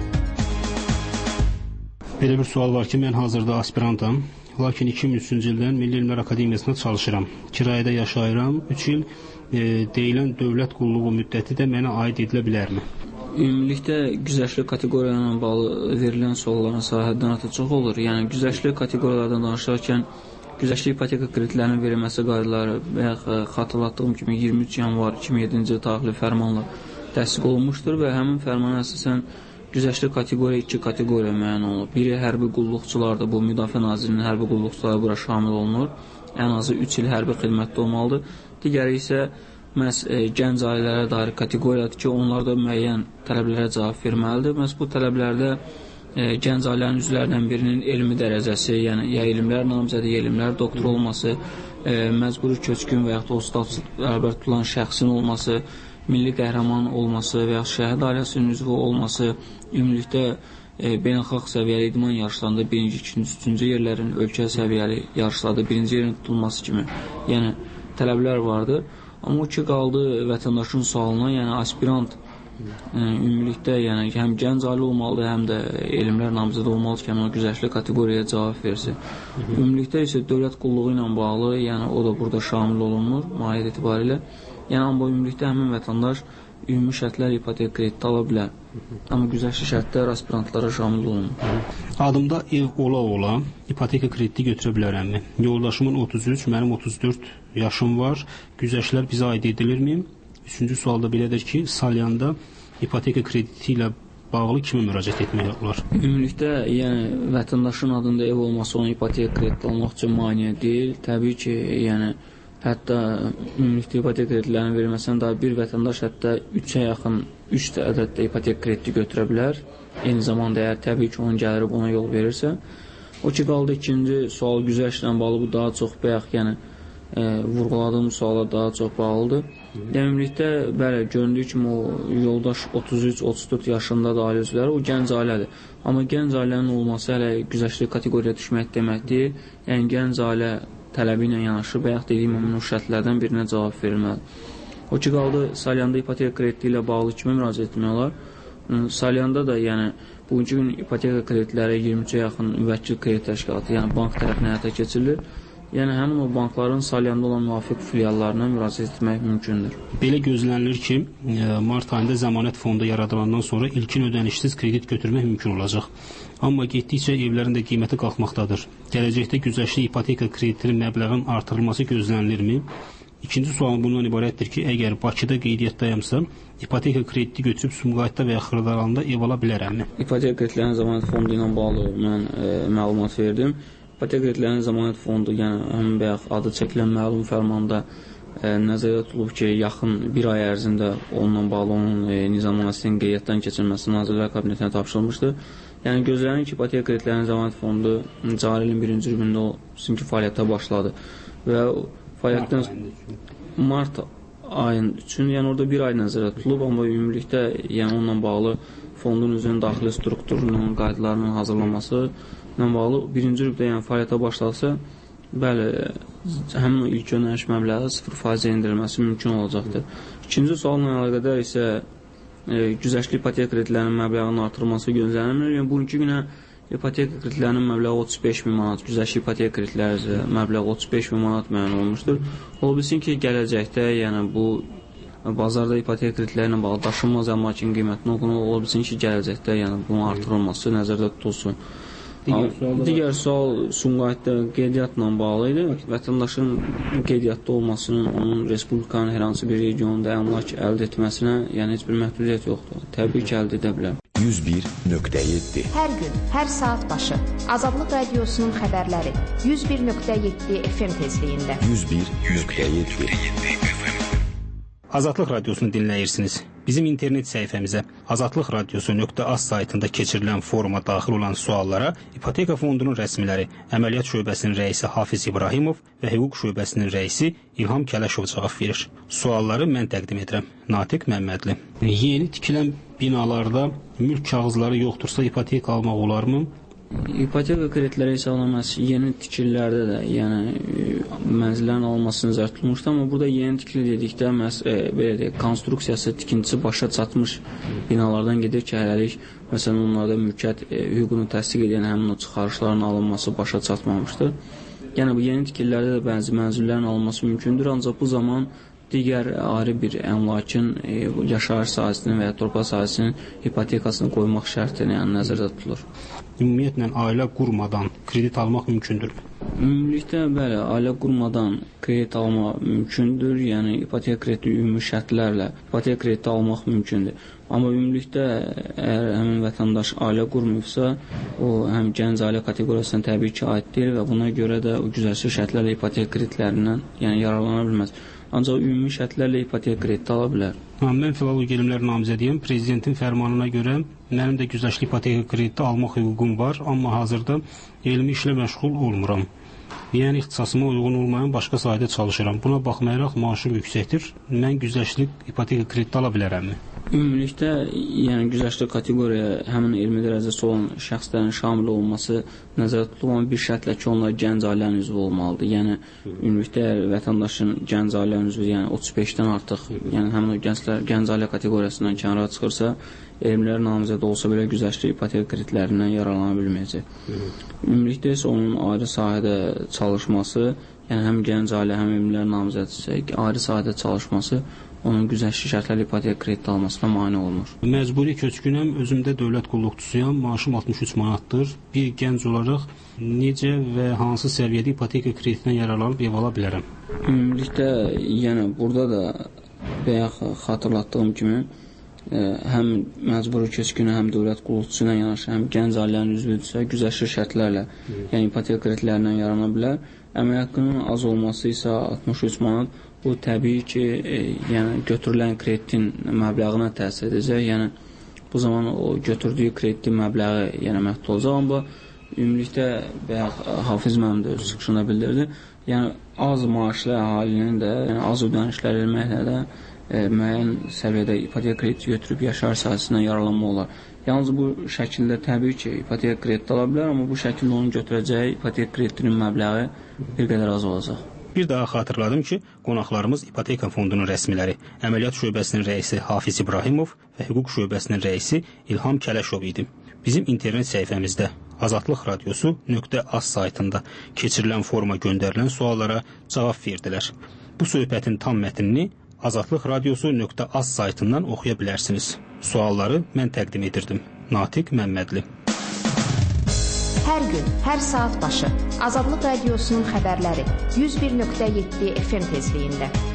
Belə bir sual var ki, mən hazırda aspirantam, lakin iki min üçüncü ildən Milli Elmlər Akademiyasında çalışıram. Kirayədə yaşayıram, üç il e, deyilən dövlət qulluğu müddəti də mənə aid edilə bilərmi? Ümumilikdə güzəştli kateqoriyalarla bağlı verilən sualların sahədən artıq olur. Yəni güzəşli kateqoriyalardan danışarkən güzəşli ipoteka kreditlərinin verilməsi qaydaları və xatırlatdığım kimi iyirmi üç yanvar iki min yeddinci il tarixli fərmanla təsdiq olunmuşdur və həmin fərmana əsasən güzəşli kateqoriya iki kateqoriya müəyyən olunur. Biri hərbi qulluqçulardır, bu Müdafiə Nazirliyinin hərbi qulluqçuları bura şamil olunur. Ən azı üç il hərbi xidmətdə olmalıdır. Digəri isə məhz e, gənc ailələrə dair kateqoriyadır ki, onlar da müəyyən tələblərə cavab verməlidir. Məhz bu tələblərdə e, gənc ailənin üzvlərindən birinin elmi dərəcəsi, yəni ya elmlər namizədi, ya elmlər doktor olması, e, məcburi köçkün və yaxud da o status bərabər tutulan şəxsin olması, milli qəhrəman olması və yaxud şəhid ailəsinin üzvü olması, ümumilikdə e, beynəlxalq səviyyəli idman yarışlarında birinci, ikinci, üçüncü yerlərin ölkə səviyyəli yarışlarda birinci yerin tutulması kimi, yəni tələblər vardır. Amma o ki, qaldı vətəndaşın sualına, yəni aspirant e, ümumilikdə yəni, həm gənc ailə olmalıdır, həm də elmlər namizədə olmalıdır ki, həm o güzəşli kateqoriyaya cavab versin. Ümumilikdə isə dövlət qulluğu ilə bağlı, yəni o da burada şamil olunmur, mahiyyət etibarilə. Yəni, amma ümumilikdə həmin vətəndaş ümumi şərtlər ipoteka krediti ala bilər. Amma güzəştli şərtlər aspirantlara şamil olunur. Adımda ev ola-ola ipoteka krediti götürə bilərəmmi? Yoldaşımın otuz üç, mənim otuz dörd yaşım var. Güzəştlər bizə aid edilirmi? Üçüncü sualda belədir ki, salyanda ipoteka krediti ilə bağlı kimə müraciət etmək olar? Ümumilikdə, yəni vətəndaşın adında ev olması onun ipoteka krediti almaq üçün maneə deyil. Təbii ki, yəni hətta ümumilikdə ipoteka kreditlərinin verilməsindən daha bir vətəndaş hətta üçə yaxın üç ədəddə ipoteka krediti götürə bilər. Eyni zamanda əgər təbii ki, onun gəliri buna yol verirsə. O ki, qaldı ikinci sual güzəştlə bağlı, bu daha çox bayaq, yəni e, vurğuladığım suala daha çox bağlıdır. Ümumilikdə, bəli, göründüyü kimi o yoldaş otuz üç otuz dörd yaşında da ailə üzvləri, o gənc ailədir. Amma gənc ailənin olması hələ güzəştli kateqoriyaya düşmək demək deyil. Yəni, gənc ailə tələbi ilə yanaşı, bayaq dediyim ümumi şərtlərdən birinə cavab verilməlidir. O ki, qaldı salyanda ipoteka krediti ilə bağlı kimə müraciət etmək olar? Salyanda da, yəni, bugünkü gün ipoteka kreditləri iyirmi üçə yaxın müvəkkil kredit təşkilatı, yəni bank tərəfindən həyata keçirilir. Yəni, həmin o bankların salyanda olan müvafiq filiallarına müraciət etmək mümkündür. Belə gözlənilir ki, mart ayında zəmanət fondu yaradılandan sonra ilkin ödənişsiz kredit götürmək mümkün olacaq. Amma getdikcə evlərin də qiyməti qalxmaqdadır. Gələcəkdə güzəştli ipoteka kreditinin məbləğin artırılması gözlənilirmi? İkinci sualım bundan ibarətdir ki, əgər Bakıda qeydiyyatdayamsa, ipoteka krediti götürüb Sumqayıtda və ya Xırdalanda ev ala bilərəmmi? İpoteka kreditlərinin zəmanət fondu ilə bağlı mən e, məlumat verdim. İpoteka kreditlərinin zəmanət fondu, yəni həmin bayaq adı çəkilən məlum fərmanda e, nəzərdə tutulub ki, yaxın bir ay ərzində onunla bağlı onun e, nizamnaməsinin qeydiyyatdan keçirilməsi Nazirlər Kabinetinə tapşırılmışdır. Yəni gözlənir ki, ipoteka kreditlərinin zəmanət fondu cari ilin birinci rübündə olsun ki, fəaliyyətə başladı və fəaliyyətdən mart ayın üçün, yəni orada bir ay nəzərdə tutulub, amma ümumilikdə yəni onunla bağlı fondun üzrün daxili strukturunun, qaydalarının hazırlanması ilə bağlı birinci rübdə yəni fəaliyyətə başladsa, bəli, həmin o ilk ödəniş məbləği sıfır faiz endirilməsi mümkün olacaqdır. İkinci sualla əlaqədar isə e, güzəştli ipoteka kreditlərinin məbləğinin artırılması gözlənilir. Yəni bugünkü günə ipoteka kreditlərinin məbləği otuz beş min manat, güzəştli ipoteka kreditləri isə məbləği otuz beş min manat müəyyən olmuşdur. Ola bilsin ki, gələcəkdə, yəni bu bazarda ipoteka kreditləri ilə bağlı daşınmaz əmlakın qiymətini oxunu, ola bilsin ki, gələcəkdə yəni bunun artırılması nəzərdə tutulsun. Digər sual, Digər sual Sumqayıtda qeydiyyatla bağlı idi. Vətəndaşın qeydiyyatda olmasının onun respublikanın hər hansı bir regionunda əmlak əldə etməsinə yəni heç bir məhdudiyyət yoxdur. Təbii ki, əldə edə bilər. yüz bir nöqtə yeddi Hər gün, hər saat başı Azadlıq Radiosunun xəbərləri yüz bir nöqtə yeddi F M tezliyində. yüz bir nöqtə yeddi Azadlıq Radiosunu dinləyirsiniz. Bizim internet səhifəmizə azadlıq radiosu nöqtə az saytında keçirilən foruma daxil olan suallara İpoteka Fondunun rəsmiləri, Əməliyyat şöbəsinin rəisi Hafiz İbrahimov və Hüquq şöbəsinin rəisi İlham Kələşov cavab verir. Sualları mən təqdim edirəm. Natiq Məmmədli. Yeni tikilən binalarda mülk kağızları yoxdursa ipoteka almaq olarmı? İpoteka kreditləri hesablaması yeni tikililərdə də, yəni mənzillərin alınması nəzərdə tutulmuşdur, amma burada yeni tikili dedikdə məhz e, belə deyək, konstruksiyası, tikintisi başa çatmış binalardan gedir ki, hələlik məsələn onlarda mülkiyyət e, hüququnu təsdiq edən həmin o çıxarışların alınması başa çatmamışdır. Yəni bu yeni tikililərdə də bəzi mənzillərin alınması mümkündür, ancaq bu zaman digər ayrı bir əmlakın e, yaşayış sahəsinin və ya torpaq sahəsinin ipotekasını qoymaq şərtinə yəni nəzərdə tutulur. Ümumiyyətlə ailə qurmadan kredit almaq mümkündür. Ümumilikdə bəli, ailə qurmadan kredit almaq mümkündür. Yəni ipoteka krediti ümumi şərtlərlə ipoteka krediti almaq mümkündür. Amma ümumilikdə əgər həmin vətəndaş ailə qurmayıbsa, o həm gənc ailə kateqoriyasına təbii ki, aid deyil və buna görə də o güzəştli şərtlərlə ipoteka kreditlərindən yəni yararlana bilməz. Ancaq ümumi şərtlərlə ipoteka krediti ala bilər. Mən filologiya elmləri namizədiyəm. Prezidentin fərmanına görə mənim də güzəştli ipoteka krediti almaq hüququm var, amma hazırda elmi işlə məşğul olmuram. Yəni ixtisasıma uyğun olmayan başqa sahədə çalışıram. Buna baxmayaraq maaşım yüksəkdir. Mən güzəştli ipoteka krediti ala bilərəmmi? Ümumilikdə, yəni güzəştli kateqoriyaya həmin elmi dərəcəsi olan şəxslərin şamil olması nəzərdə tutulur, amma bir şərtlə ki, onlar gənc ailənin üzvü olmalıdır. Yəni ümumilikdə vətəndaşın gənc ailənin üzvü, yəni otuz beşdən artıq, yəni həmin o gənclər gənc ailə kateqoriyasından kənara çıxırsa, elmlər namizədə olsa belə güzəştli ipoteka kreditlərindən yararlana bilməyəcək. Ümumilikdə isə onun ayrı sahədə çalışması, yəni həm gənc ailə, həm elmlər namizədisə ayrı sahədə çalışması onun güzəştli şərtlərlə ipoteka krediti almasına mane olmur. Məcburi köçkünəm, özümdə dövlət qulluqçusuyam, maaşım altmış üç manatdır. Bir gənc olaraq necə və hansı səviyyədə ipoteka kreditindən yararlanıb ev ala bilərəm? Ümumilikdə, yəni burada da bayaq xatırlatdığım kimi həm məcburi köçkünə, həm dövlət qulluqçusu ilə yanaşı, həm gənc ailənin üzvüdürsə, güzəştli şərtlərlə, yəni ipoteka kreditlərindən yararlana bilər. Əmək haqqının az olması isə altmış üç manat, bu təbii ki, e, yəni götürülən kreditin məbləğinə təsir edəcək. Yəni bu zaman o götürdüyü kreditin məbləği yəni məhdud olacaq, amma ümumilikdə bayaq Hafiz müəllim də öz çıxışında bildirdi. Yəni az maaşlı əhalinin də, yəni az ödənişlər etməklə də e, müəyyən səviyyədə ipoteka krediti götürüb yaşayış sahəsindən yararlanma olar. Yalnız bu şəkildə təbii ki, ipoteka krediti ala bilər, amma bu şəkildə onun götürəcəyi ipoteka kreditinin məbləği bir qədər az olacaq. Bir daha xatırladım ki, qonaqlarımız İpoteka Fondunun rəsmiləri, Əməliyyat şöbəsinin rəisi Hafiz İbrahimov və Hüquq şöbəsinin rəisi İlham Kələşov idi. Bizim internet səhifəmizdə Azadlıq Radiosu nöqtə az saytında keçirilən foruma göndərilən suallara cavab verdilər. Bu söhbətin tam mətnini Azadlıq Radiosu nöqtə az saytından oxuya bilərsiniz. Sualları mən təqdim edirdim. Natiq Məmmədli. Hər gün, hər saat başı Azadlıq Radiosunun xəbərləri yüz bir nöqtə yeddi F M tezliyində.